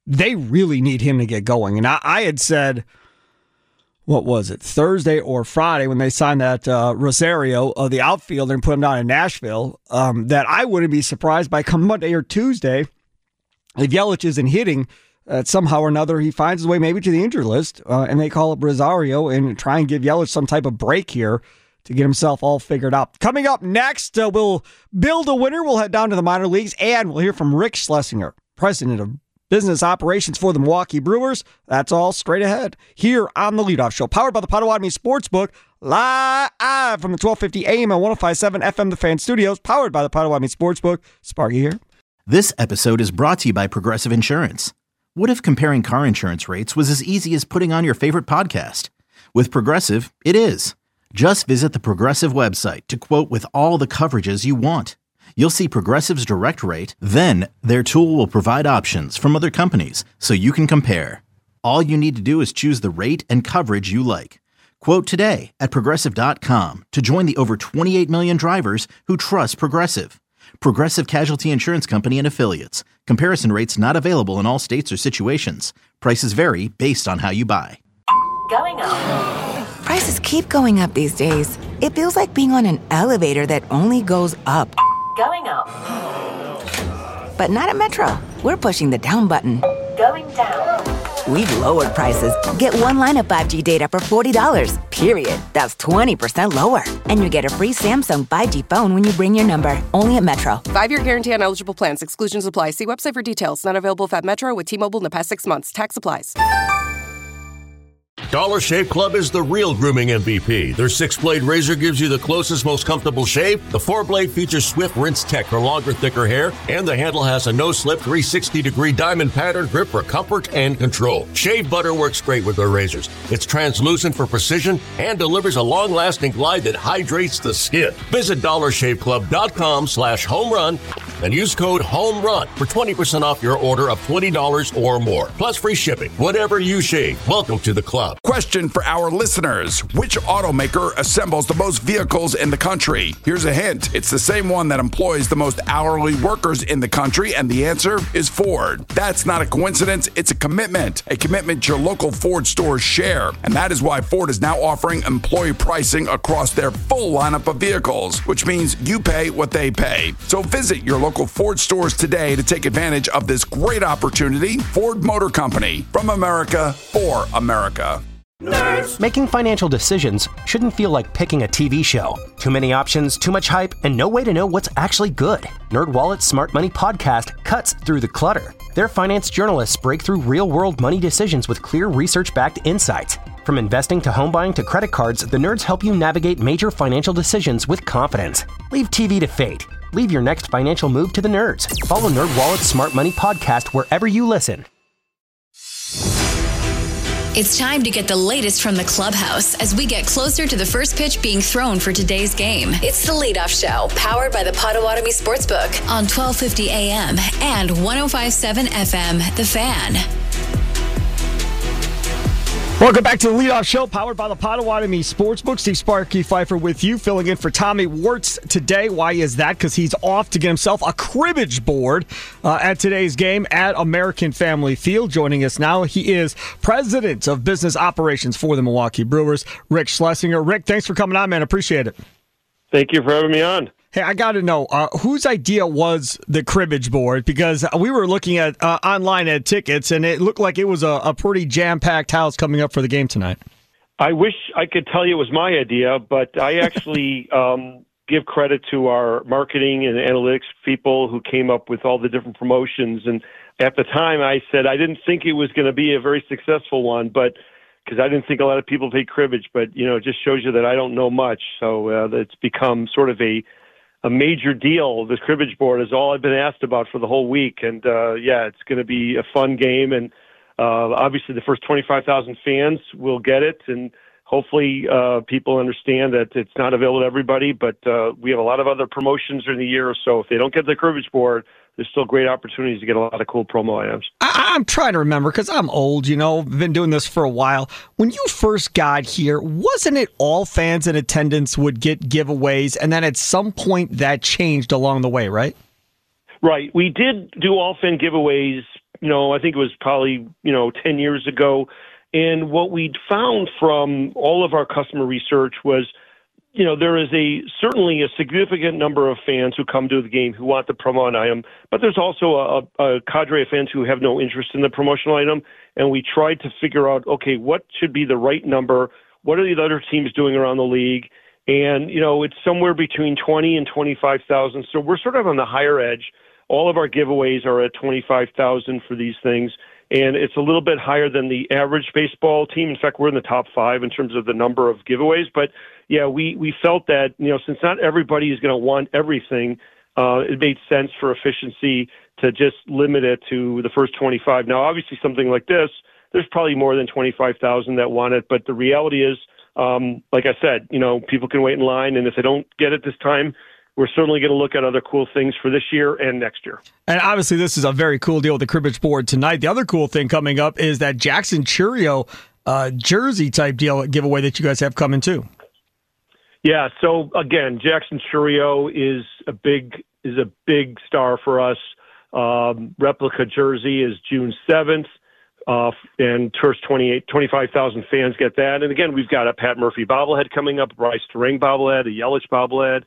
they really need him to get going. And I had said, what was it, Thursday or Friday when they signed that Rosario, the outfielder, and put him down in Nashville, that I wouldn't be surprised by come Monday or Tuesday if Yelich isn't hitting, somehow or another he finds his way maybe to the injured list, and they call up Rosario and try and give Yelich some type of break here to get himself all figured out. Coming up next, we'll build a winner. We'll head down to the minor leagues, and we'll hear from Rick Schlesinger, president of business operations for the Milwaukee Brewers. That's all straight ahead here on The Leadoff Show, powered by the Potawatomi Sportsbook, live from the 1250 AM and 105.7 FM The Fan Studios, powered by the Potawatomi Sportsbook. Sparky here. This episode is brought to you by Progressive Insurance. What if comparing car insurance rates was as easy as putting on your favorite podcast? With Progressive, it is. Just visit the Progressive website to quote with all the coverages you want. You'll see Progressive's direct rate, then their tool will provide options from other companies so you can compare. All you need to do is choose the rate and coverage you like. Quote today at Progressive.com to join the over 28 million drivers who trust Progressive. Progressive Casualty Insurance Company and Affiliates. Comparison rates not available in all states or situations. Prices vary based on how you buy. Going up. Prices keep going up these days. It feels like being on an elevator that only goes up. Going up. But not at Metro. We're pushing the down button. Going down. We've lowered prices. Get one line of 5G data for $40, period. That's 20% lower. And you get a free Samsung 5G phone when you bring your number. Only at Metro. 5-year guarantee on eligible plans. Exclusions apply. See website for details. Not available if at Metro with T-Mobile in the past 6 months. Tax applies. Dollar Shave Club is the real grooming MVP. Their 6-blade razor gives you the closest, most comfortable shave. The 4-blade features swift rinse tech for longer, thicker hair, and the handle has a no-slip 360-degree diamond pattern grip for comfort and control. Shave butter works great with their razors. It's translucent for precision and delivers a long-lasting glide that hydrates the skin. Visit DollarShaveClub.com/homerun and use code HOMERUN for 20% off your order of $20 or more. Plus free shipping. Whatever you shave, welcome to the club. Question for our listeners. Which automaker assembles the most vehicles in the country? Here's a hint. It's the same one that employs the most hourly workers in the country, and the answer is Ford. That's not a coincidence. It's a commitment your local Ford stores share. And that is why Ford is now offering employee pricing across their full lineup of vehicles, which means you pay what they pay. So visit your local Ford stores today to take advantage of this great opportunity. Ford Motor Company, from America for America. Nerds. Making financial decisions shouldn't feel like picking a TV show. Too many options, too much hype, and no way to know what's actually good. NerdWallet's Smart Money Podcast cuts through the clutter. Their finance journalists break through real-world money decisions with clear research-backed insights. From investing to home buying to credit cards, the nerds help you navigate major financial decisions with confidence. Leave TV to fate. Leave your next financial move to the nerds. Follow NerdWallet's Smart Money Podcast wherever you listen. It's time to get the latest from the clubhouse as we get closer to the first pitch being thrown for today's game. It's the Leadoff Show, powered by the Potawatomi Sportsbook on 1250 AM and 105.7 FM, The Fan. Welcome back to the Leadoff Show, powered by the Potawatomi Sportsbook. Steve Sparky Pfeiffer with you, filling in for Tommy Wirtz today. Why is that? Because he's off to get himself a cribbage board at today's game at American Family Field. Joining us now, he is President of Business Operations for the Milwaukee Brewers, Rick Schlesinger. Rick, thanks for coming on, man. Appreciate it. Thank you for having me on. Hey, I got to know, whose idea was the cribbage board? Because we were looking at online at tickets, and it looked like it was a pretty jam-packed house coming up for the game tonight. I wish I could tell you it was my idea, but I actually give credit to our marketing and analytics people who came up with all the different promotions. And at the time, I said I didn't think it was going to be a very successful one, but because I didn't think a lot of people played cribbage. But, you know, it just shows you that I don't know much. So it's become sort of a major deal. This cribbage board is all I've been asked about for the whole week. And, it's going to be a fun game. And obviously the first 25,000 fans will get it. And hopefully people understand that it's not available to everybody. But we have a lot of other promotions during the year. So if they don't get the cribbage board, there's still great opportunities to get a lot of cool promo items. I'm trying to remember because I'm old, been doing this for a while. When you first got here, wasn't it all fans in attendance would get giveaways, and then at some point that changed along the way, right? Right. We did do all fan giveaways, I think it was probably, 10 years ago. And what we found from all of our customer research was, there is certainly a significant number of fans who come to the game who want the promo item, but there's also a cadre of fans who have no interest in the promotional item. And we tried to figure out, okay, what should be the right number? What are the other teams doing around the league? And, it's somewhere between 20 and 25,000. So we're sort of on the higher edge. All of our giveaways are at 25,000 for these things. And it's a little bit higher than the average baseball team. In fact, we're in the top 5 in terms of the number of giveaways. But, yeah, we felt that, since not everybody is going to want everything, it made sense for efficiency to just limit it to the first 25. Now, obviously, something like this, there's probably more than 25,000 that want it. But the reality is, like I said, people can wait in line. And if they don't get it this time, we're certainly going to look at other cool things for this year and next year. And obviously, this is a very cool deal with the cribbage board tonight. The other cool thing coming up is that Jackson Chourio jersey type deal giveaway that you guys have coming too. Yeah. So again, Jackson Chourio is a big star for us. Replica jersey is June 7th. And first 25,000 fans get that. And again, we've got a Pat Murphy bobblehead coming up, Bryce Terang bobblehead, a Yelich bobblehead.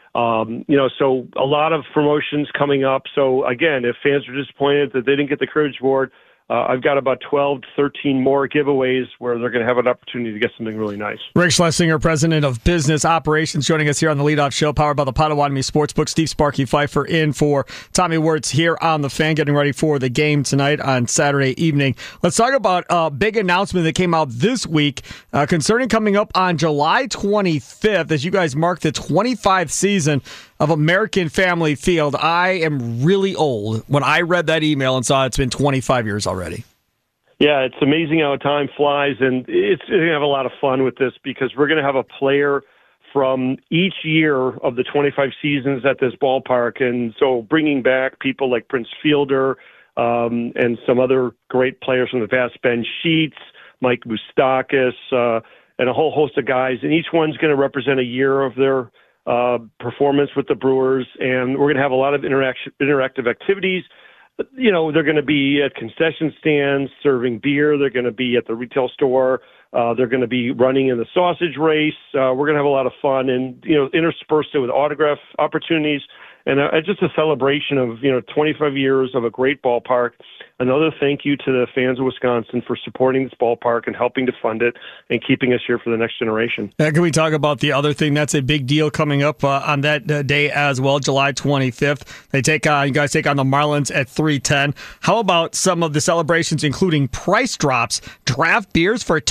So a lot of promotions coming up. So again, if fans are disappointed that they didn't get the cribbage board, I've got about 12 to 13 more giveaways where they're going to have an opportunity to get something really nice. Rick Schlesinger, President of Business Operations, joining us here on the Leadoff Show, powered by the Potawatomi Sportsbook. Steve Sparky Pfeiffer in for Tommy Wirtz here on The Fan, getting ready for the game tonight on Saturday evening. Let's talk about a big announcement that came out this week concerning coming up on July 25th as you guys mark the 25th season of American Family Field. I am really old when I read that email and saw it's been 25 years already. Yeah, it's amazing how time flies, and it's going to have a lot of fun with this because we're going to have a player from each year of the 25 seasons at this ballpark. And so bringing back people like Prince Fielder and some other great players from the past, Ben Sheets, Mike Moustakas, and a whole host of guys. And each one's going to represent a year of their performance with the Brewers, and we're going to have a lot of interactive activities. They're going to be at concession stands serving beer. They're going to be at the retail store. They're going to be running in the sausage race. We're going to have a lot of fun and, interspersed it with autograph opportunities. And just a celebration of, 25 years of a great ballpark. Another thank you to the fans of Wisconsin for supporting this ballpark and helping to fund it and keeping us here for the next generation. Can we talk about the other thing that's a big deal coming up on that day as well, July 25th? You guys take on the Marlins at 3:10. How about some of the celebrations, including price drops, draft beers for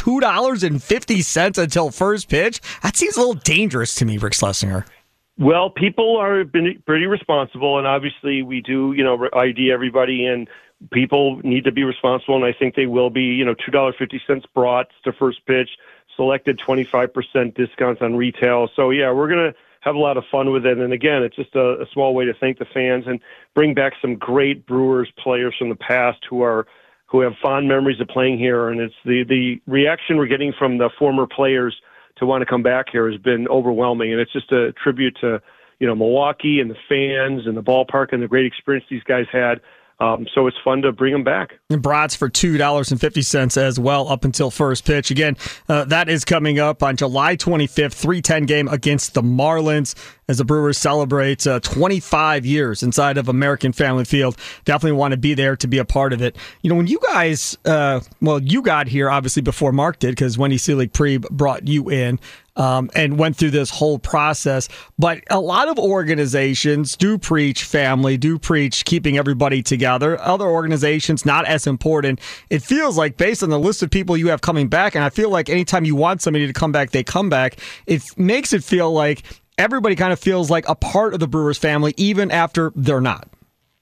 $2.50 until first pitch? That seems a little dangerous to me, Rick Schlesinger. Well, people are been pretty responsible, and obviously we do, ID everybody, and people need to be responsible, and I think they will be. $2.50 brats to first pitch, selected 25% discounts on retail. So, yeah, we're going to have a lot of fun with it. And, again, it's just a small way to thank the fans and bring back some great Brewers players from the past who have fond memories of playing here. And it's the reaction we're getting from the former players to want to come back here has been overwhelming. And it's just a tribute to, Milwaukee and the fans and the ballpark and the great experience these guys had. So it's fun to bring them back. And brats for $2.50 as well up until first pitch. Again, that is coming up on July 25th, 3:10 game against the Marlins as the Brewers celebrate 25 years inside of American Family Field. Definitely want to be there to be a part of it. When you guys, you got here obviously before Mark did because Wendy Seelig-Prieb brought you in. And went through this whole process. But a lot of organizations do preach family, do preach keeping everybody together. Other organizations, not as important. It feels like based on the list of people you have coming back, and I feel like anytime you want somebody to come back, they come back. It makes it feel like everybody kind of feels like a part of the Brewers family, even after they're not.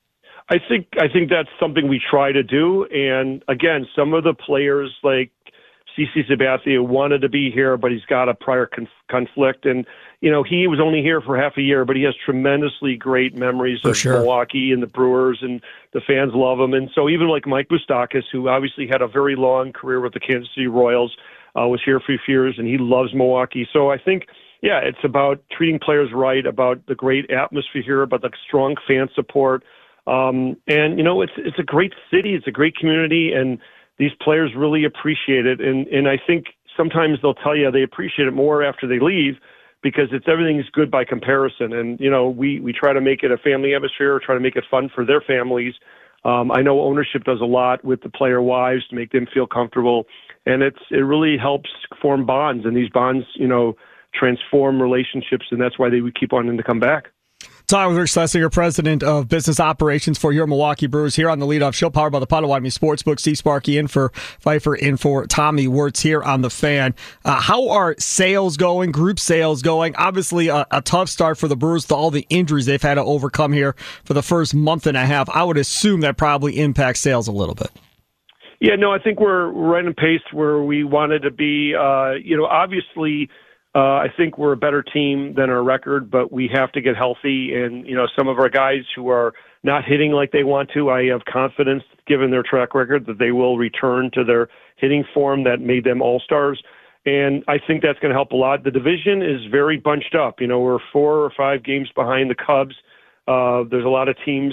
I think that's something we try to do. And again, some of the players like CC Sabathia wanted to be here, but he's got a prior conflict. And, he was only here for half a year, but he has tremendously great memories of Milwaukee and the Brewers, and the fans love him. And so even like Mike Moustakas, who obviously had a very long career with the Kansas City Royals, was here for a few years, and he loves Milwaukee. So I think, it's about treating players right, about the great atmosphere here, about the strong fan support. And it's a great city, it's a great community, and these players really appreciate it. And I think sometimes they'll tell you they appreciate it more after they leave, because everything's good by comparison. And, we try to make it a family atmosphere, try to make it fun for their families. I know ownership does a lot with the player wives to make them feel comfortable. And it really helps form bonds. And these bonds, transform relationships. And that's why they would keep wanting to come back. Talking with Rich Schlesinger, President of Business Operations for your Milwaukee Brewers, here on the Leadoff Show, powered by the Potawatomi Sportsbook. Steve Sparky in for Pfeiffer, in for Tommy Wirtz here on The Fan. How are sales going, group sales going? Obviously, a tough start for the Brewers with all the injuries they've had to overcome here for the first month and a half. I would assume that probably impacts sales a little bit. Yeah, no, I think we're right in pace where we wanted to be. Obviously, I think we're a better team than our record, but we have to get healthy. And, some of our guys who are not hitting like they want to, I have confidence, given their track record, that they will return to their hitting form that made them all-stars. And I think that's going to help a lot. The division is very bunched up. We're 4 or 5 games behind the Cubs. There's a lot of teams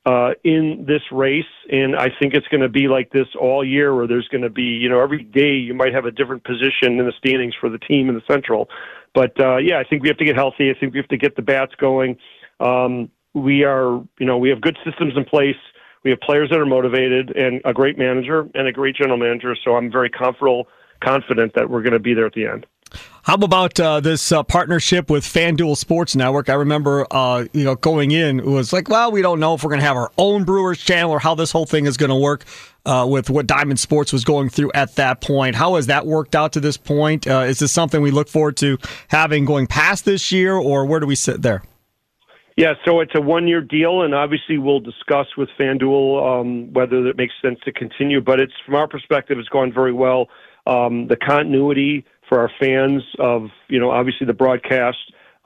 in this race, and I think it's going to be like this all year, where there's going to be, every day you might have a different position in the standings for the team in the Central. But I think we have to get healthy. I think we have to get the bats going. We have good systems in place. We have players that are motivated, and a great manager and a great general manager. So I'm very confident that we're going to be there at the end. How about this partnership with FanDuel Sports Network? I remember, going in, it was like, well, we don't know if we're going to have our own Brewers channel or how this whole thing is going to work with what Diamond Sports was going through at that point. How has that worked out to this point? Is this something we look forward to having going past this year, or where do we sit there? Yeah, so it's a 1-year deal, and obviously we'll discuss with FanDuel whether it makes sense to continue. But from our perspective, it's gone very well. The continuity for our fans of, obviously the broadcast,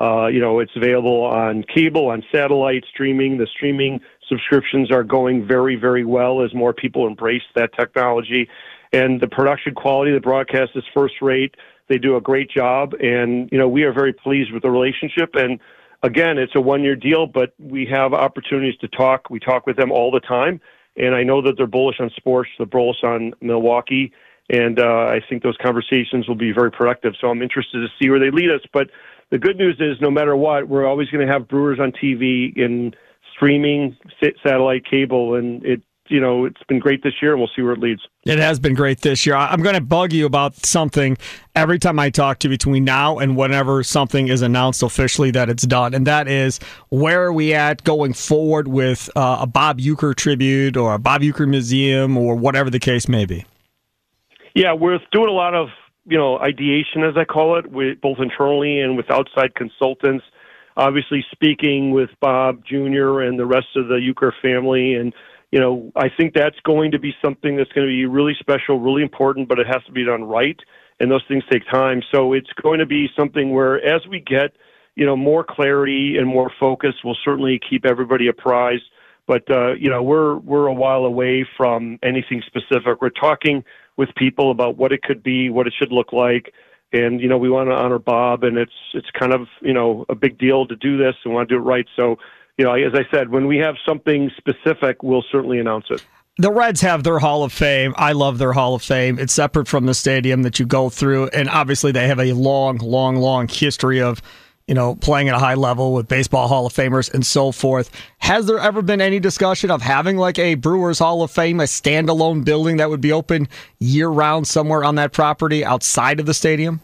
it's available on cable, on satellite streaming. The streaming subscriptions are going very, very well as more people embrace that technology. And the production quality, the broadcast is first rate. They do a great job. And, we are very pleased with the relationship. And again, it's a 1-year deal, but we have opportunities to talk. We talk with them all the time. And I know that they're bullish on sports, they're bullish on Milwaukee. And I think those conversations will be very productive. So I'm interested to see where they lead us. But the good news is, no matter what, we're always going to have Brewers on TV and streaming, satellite, cable, and it's been great this year, and we'll see where it leads. It has been great this year. I'm going to bug you about something every time I talk to you between now and whenever something is announced officially that it's done, and that is, where are we at going forward with a Bob Uecker tribute or a Bob Uecker museum or whatever the case may be? Yeah, we're doing a lot of, ideation, as I call it, both internally and with outside consultants. Obviously speaking with Bob Jr. and the rest of the Uecker family. And, I think that's going to be something that's going to be really special, really important, but it has to be done right. And those things take time. So it's going to be something where, as we get, more clarity and more focus, we'll certainly keep everybody apprised. But, we're a while away from anything specific. We're talking with people about what it could be, what it should look like. And, we want to honor Bob, and it's kind of, a big deal to do this and want to do it right. So, as I said, when we have something specific, we'll certainly announce it. The Reds have their Hall of Fame. I love their Hall of Fame. It's separate from the stadium that you go through. And obviously they have a long history of, playing at a high level with baseball Hall of Famers and so forth. Has there ever been any discussion of having like a Brewers Hall of Fame, a standalone building that would be open year-round somewhere on that property outside of the stadium?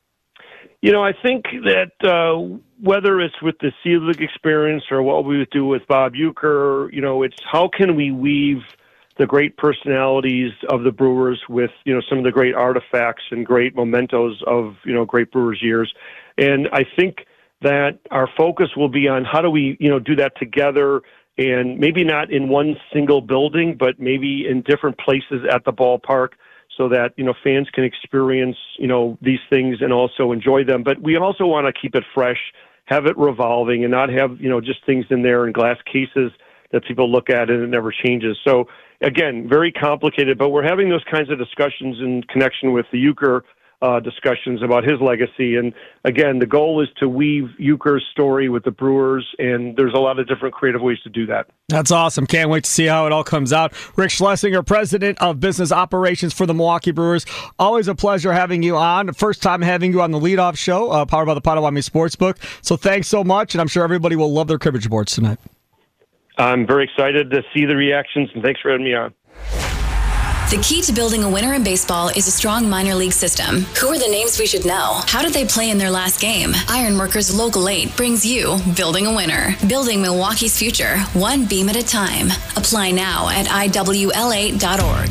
I think that whether it's with the Sea League experience or what we would do with Bob Uecker, it's how can we weave the great personalities of the Brewers with, some of the great artifacts and great mementos of, great Brewers years. And I think that our focus will be on how do we, do that together, and maybe not in one single building, but maybe in different places at the ballpark, so that, fans can experience, these things and also enjoy them. But we also want to keep it fresh, have it revolving, and not have, just things in there in glass cases that people look at and it never changes. So again, very complicated, but we're having those kinds of discussions in connection with the Uecker discussions about his legacy. And again, the goal is to weave Euchre's story with the Brewers, and there's a lot of different creative ways to do that. That's awesome. Can't wait to see how it all comes out. Rick Schlesinger, President of Business Operations for the Milwaukee Brewers. Always a pleasure having you on. First time having you on the leadoff show, powered by the Potawatomi Sportsbook. So thanks so much, and I'm sure everybody will love their cribbage boards tonight. I'm very excited to see the reactions, and thanks for having me on. The key to building a winner in baseball is a strong minor league system. Who are the names we should know? How did they play in their last game? Ironworkers Local 8 brings you Building a Winner. Building Milwaukee's future, one beam at a time. Apply now at IWL8.org.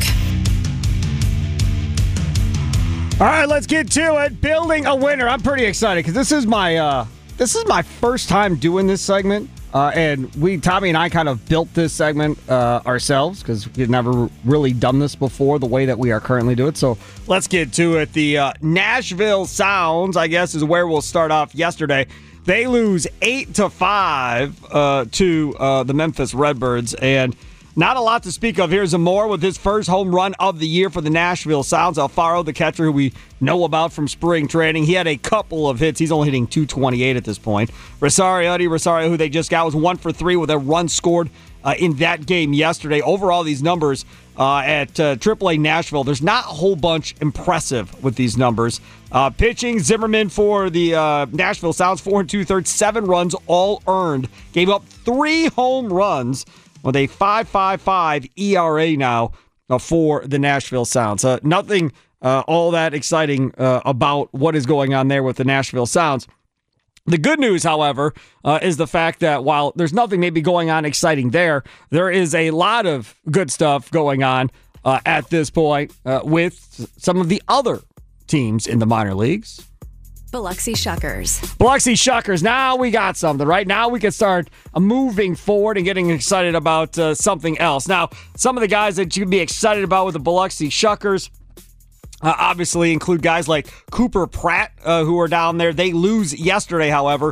All right, let's get to it. Building a Winner. I'm pretty excited because this is my first time doing this segment. And Tommy and I kind of built this segment ourselves because we've never really done this before the way that we are currently doing it. So let's get to it. The Nashville Sounds, I guess, is where we'll start off yesterday. They lose 8-5 to the Memphis Redbirds, and not a lot to speak of. Here's Zamora with his first home run of the year for the Nashville Sounds. Alfaro, the catcher who we know about from spring training, he had a couple of hits. He's only hitting .228 at this point. Rosario, who they just got, was 1 for 3 with a run scored in that game yesterday. Overall, these numbers at AAA Nashville, there's not a whole bunch impressive with these numbers. Pitching, Zimmerman for the Nashville Sounds, 4 2/3, 7 runs, all earned. Gave up 3 home runs with a 5.55 ERA now for the Nashville Sounds. Nothing all that exciting about what is going on there with the Nashville Sounds. The good news, however, is the fact that while there's nothing maybe going on exciting there is a lot of good stuff going on at this point with some of the other teams in the minor leagues. Biloxi Shuckers. Biloxi Shuckers. Now we got something, right? Now we can start moving forward and getting excited about something else. Now, some of the guys that you can be excited about with the Biloxi Shuckers obviously include guys like Cooper Pratt, who are down there. They lose yesterday, however,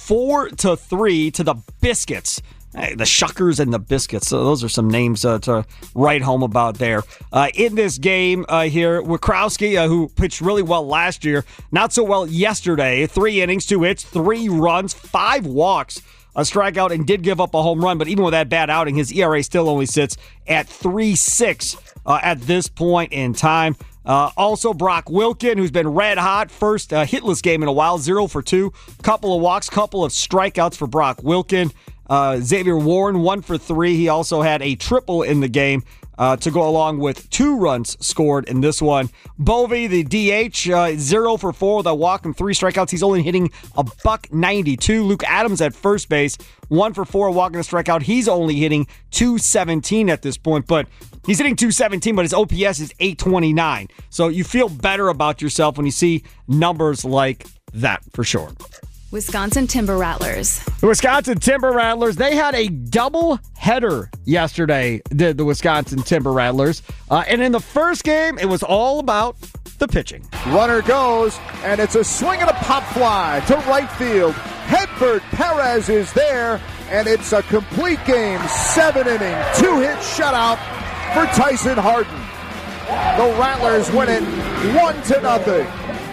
4-3 to the Biscuits. The Shuckers and the Biscuits. So those are some names to write home about there. In this game here, Wikrowski, who pitched really well last year, not so well yesterday. 3 innings, 2 hits, 3 runs, 5 walks, a strikeout, and did give up a home run. But even with that bad outing, his ERA still only sits at 3.6 at this point in time. Also, Brock Wilken, who's been red hot. First hitless game in a while, 0 for 2. Couple of walks, couple of strikeouts for Brock Wilken. Xavier Warren, 1 for 3. He also had a triple in the game to go along with 2 runs scored in this one. Bovee, the DH, 0 for 4 with a walk and 3 strikeouts. He's only hitting $192. Luke Adams at first base, 1 for 4, walk and a strikeout. He's only hitting .217 at this point, but he's hitting .217, but his OPS is .829. So you feel better about yourself when you see numbers like that, for sure. Wisconsin Timber Rattlers. The Wisconsin Timber Rattlers, they had a double header yesterday, did the Wisconsin Timber Rattlers. And in the first game, it was all about the pitching. Runner goes, and it's a swing and a pop fly to right field. Hedford Perez is there, and it's a complete game. 7-inning, 2-hit shutout for Tyson Harden. The Rattlers win it 1-0.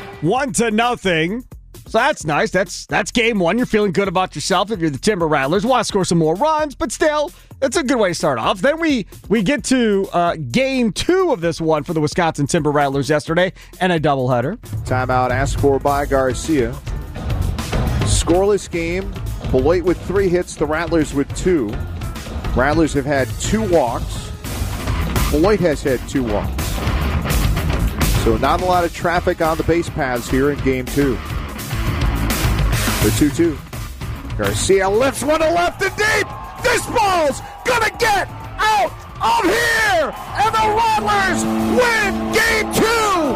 1-0. So that's nice. That's game 1. You're feeling good about yourself if you're the Timber Rattlers. Want to score some more runs, but still, it's a good way to start off. Then we get to game 2 of this one for the Wisconsin Timber Rattlers yesterday, and a doubleheader. Timeout asked for by Garcia. Scoreless game. Beloit with 3 hits, the Rattlers with 2. Rattlers have had 2 walks. Beloit has had 2 walks. So not a lot of traffic on the base paths here in game 2. The 2-2. Garcia lifts one to left and deep. This ball's gonna get out of here, and the Rattlers win game 2,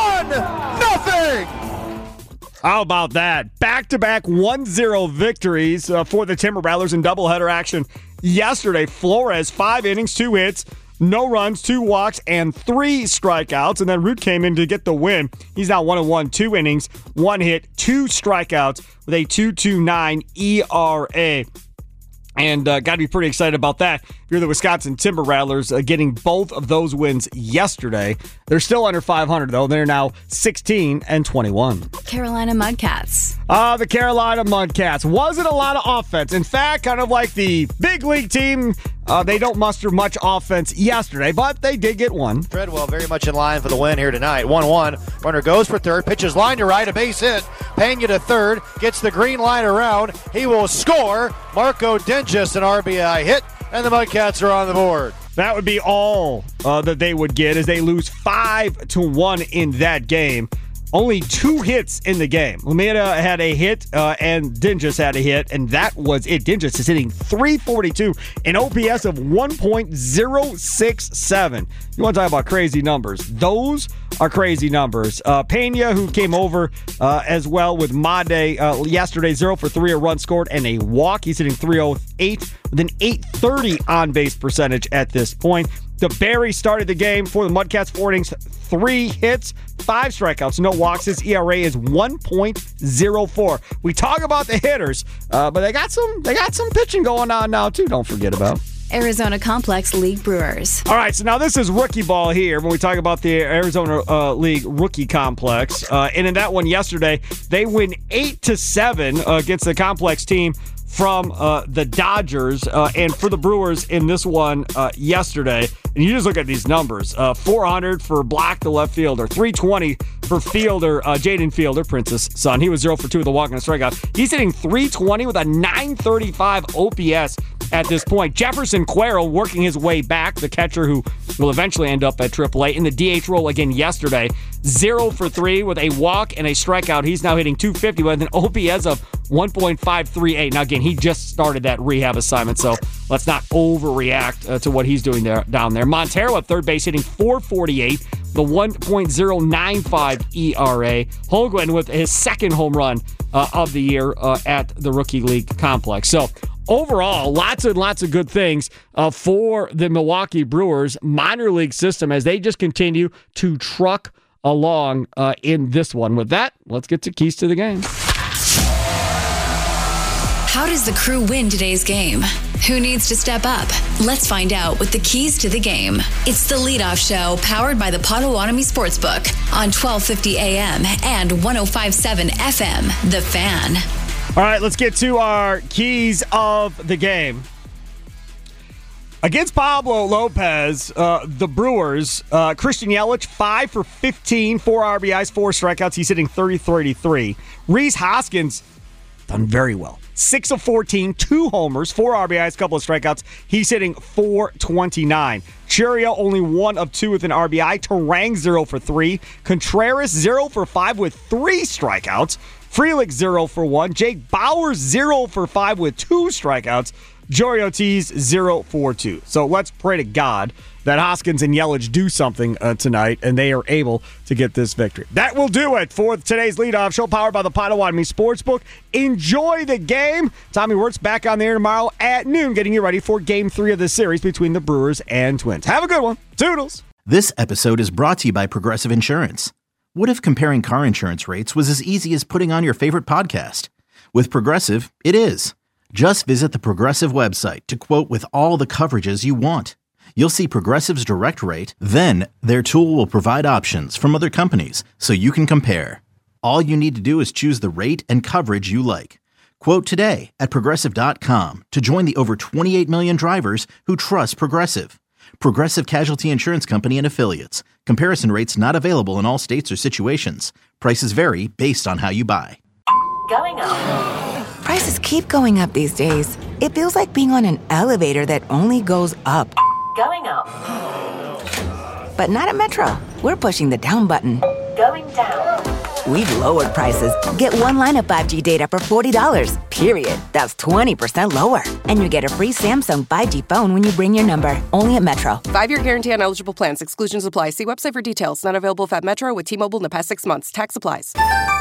1-0. How about that? Back-to-back 1-0 victories for the Timber Rattlers in doubleheader action yesterday. Flores, 5 innings, 2 hits, no runs, 2 walks, and 3 strikeouts. And then Root came in to get the win. He's now 1-1, 2 innings, 1 hit, 2 strikeouts with a 2.29 ERA. And got to be pretty excited about that. You're the Wisconsin Timber Rattlers getting both of those wins yesterday. They're still under 500, though. They're now 16-21. Carolina Mudcats. The Carolina Mudcats. Wasn't a lot of offense. In fact, kind of like the big league team, they don't muster much offense yesterday, but they did get one. Treadwell very much in line for the win here tonight. 1-1. Runner goes for third. Pitches line to right. A base hit. Pena to third. Gets the green line around. He will score. Marco Dengis, an RBI hit. And the Mudcats are on the board. That would be all that they would get as they lose 5-1 in that game. Only 2 hits in the game. Lameda had a hit and Dengis had a hit, and that was it. Dengis is hitting .342, an OPS of 1.067. You want to talk about crazy numbers? Those are crazy numbers. Pena, who came over as well with Made yesterday, 0 for 3, a run scored, and a walk. He's hitting .308 with an .830 on-base percentage at this point. DeBerry started the game for the Mudcats, 4 innings, 3 hits, 5 strikeouts, no walks. His ERA is 1.04. We talk about the hitters, but they got some pitching going on now too. Don't forget about Arizona Complex League Brewers. All right, so now this is rookie ball here when we talk about the Arizona League Rookie Complex. And in that one yesterday, they win 8-7 against the Complex team from the Dodgers. And for the Brewers in this one yesterday, and you just look at these numbers, 400 for Black, the left fielder, 320 for fielder, Jaden Fielder, Prince's son. He was 0 for 2 with a walk and a strikeout. He's hitting .320 with a .935 OPS at this point. Jefferson Cuero working his way back, the catcher who will eventually end up at AAA in the DH role again yesterday. 0 for 3 with a walk and a strikeout. He's now hitting .250 with an OPS of 1.538. Now again, he just started that rehab assignment, so let's not overreact to what he's doing down there. Montero at third base hitting .448, the 1.095 ERA. Holguin with his second home run of the year at the Rookie League Complex. So overall, lots and lots of good things for the Milwaukee Brewers minor league system as they just continue to truck along in this one. With that, let's get to keys to the game. How does the crew win today's game? Who needs to step up? Let's find out with the keys to the game. It's the Leadoff Show, powered by the Potawatomi Sportsbook on 1250 AM and 105.7 FM, The Fan. All right, let's get to our keys of the game. Against Pablo Lopez, the Brewers, Christian Yelich, 5 for 15, 4 RBIs, 4 strikeouts. He's hitting .30-33. Rhys Hoskins, done very well. 6 of 14, 2 homers, 4 RBIs, couple of strikeouts. He's hitting .429. Churio, only 1 of 2 with an RBI. Terang, 0 for 3. Contreras, 0 for 5 with 3 strikeouts. Frelick, 0 for 1. Jake Bauers, 0 for 5 with 2 strikeouts. Jory Ortiz, 0 for 2. So let's pray to God that Hoskins and Yelich do something tonight, and they are able to get this victory. That will do it for today's Leadoff Show, powered by the Potawatomi Sportsbook. Enjoy the game. Tommy Wirtz back on the air tomorrow at noon, getting you ready for Game 3 of the series between the Brewers and Twins. Have a good one. Toodles. This episode is brought to you by Progressive Insurance. What if comparing car insurance rates was as easy as putting on your favorite podcast? With Progressive, it is. Just visit the Progressive website to quote with all the coverages you want. You'll see Progressive's direct rate, then their tool will provide options from other companies so you can compare. All you need to do is choose the rate and coverage you like. Quote today at Progressive.com to join the over 28 million drivers who trust Progressive. Progressive Casualty Insurance Company and Affiliates. Comparison rates not available in all states or situations. Prices vary based on how you buy. Going up. Prices keep going up these days. It feels like being on an elevator that only goes up. Going up. But not at Metro. We're pushing the down button. Going down. We've lowered prices. Get one line of 5G data for $40, period. That's 20% lower. And you get a free Samsung 5G phone when you bring your number. Only at Metro. 5-year guarantee on eligible plans. Exclusions apply. See website for details. Not available at Metro with T-Mobile in the past 6 months. Tax applies.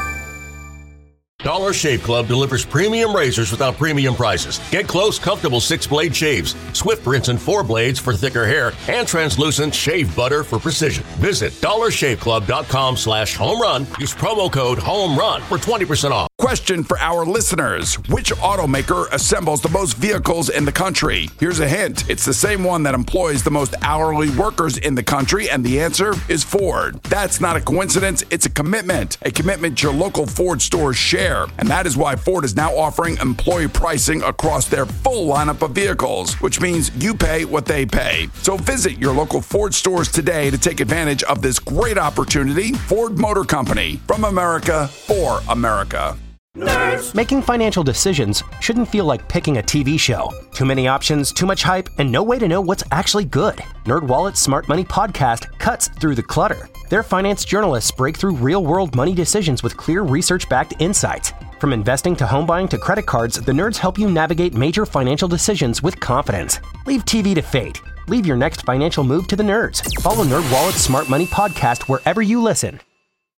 Dollar Shave Club delivers premium razors without premium prices. Get close, comfortable 6-blade shaves, swift rinse and 4 blades for thicker hair, and translucent shave butter for precision. Visit dollarshaveclub.com/homerun. Use promo code HOMERUN for 20% off. Question for our listeners. Which automaker assembles the most vehicles in the country? Here's a hint. It's the same one that employs the most hourly workers in the country, and the answer is Ford. That's not a coincidence. It's a commitment your local Ford stores share. And that is why Ford is now offering employee pricing across their full lineup of vehicles, which means you pay what they pay. So visit your local Ford stores today to take advantage of this great opportunity. Ford Motor Company, from America for America. Nerds. Making financial decisions shouldn't feel like picking a TV show. Too many options, too much hype, and no way to know what's actually good. NerdWallet's Smart Money Podcast cuts through the clutter. Their finance journalists break through real-world money decisions with clear research-backed insights. From investing to home buying to credit cards, the nerds help you navigate major financial decisions with confidence. Leave TV to fate. Leave your next financial move to the nerds. Follow NerdWallet's Smart Money Podcast wherever you listen.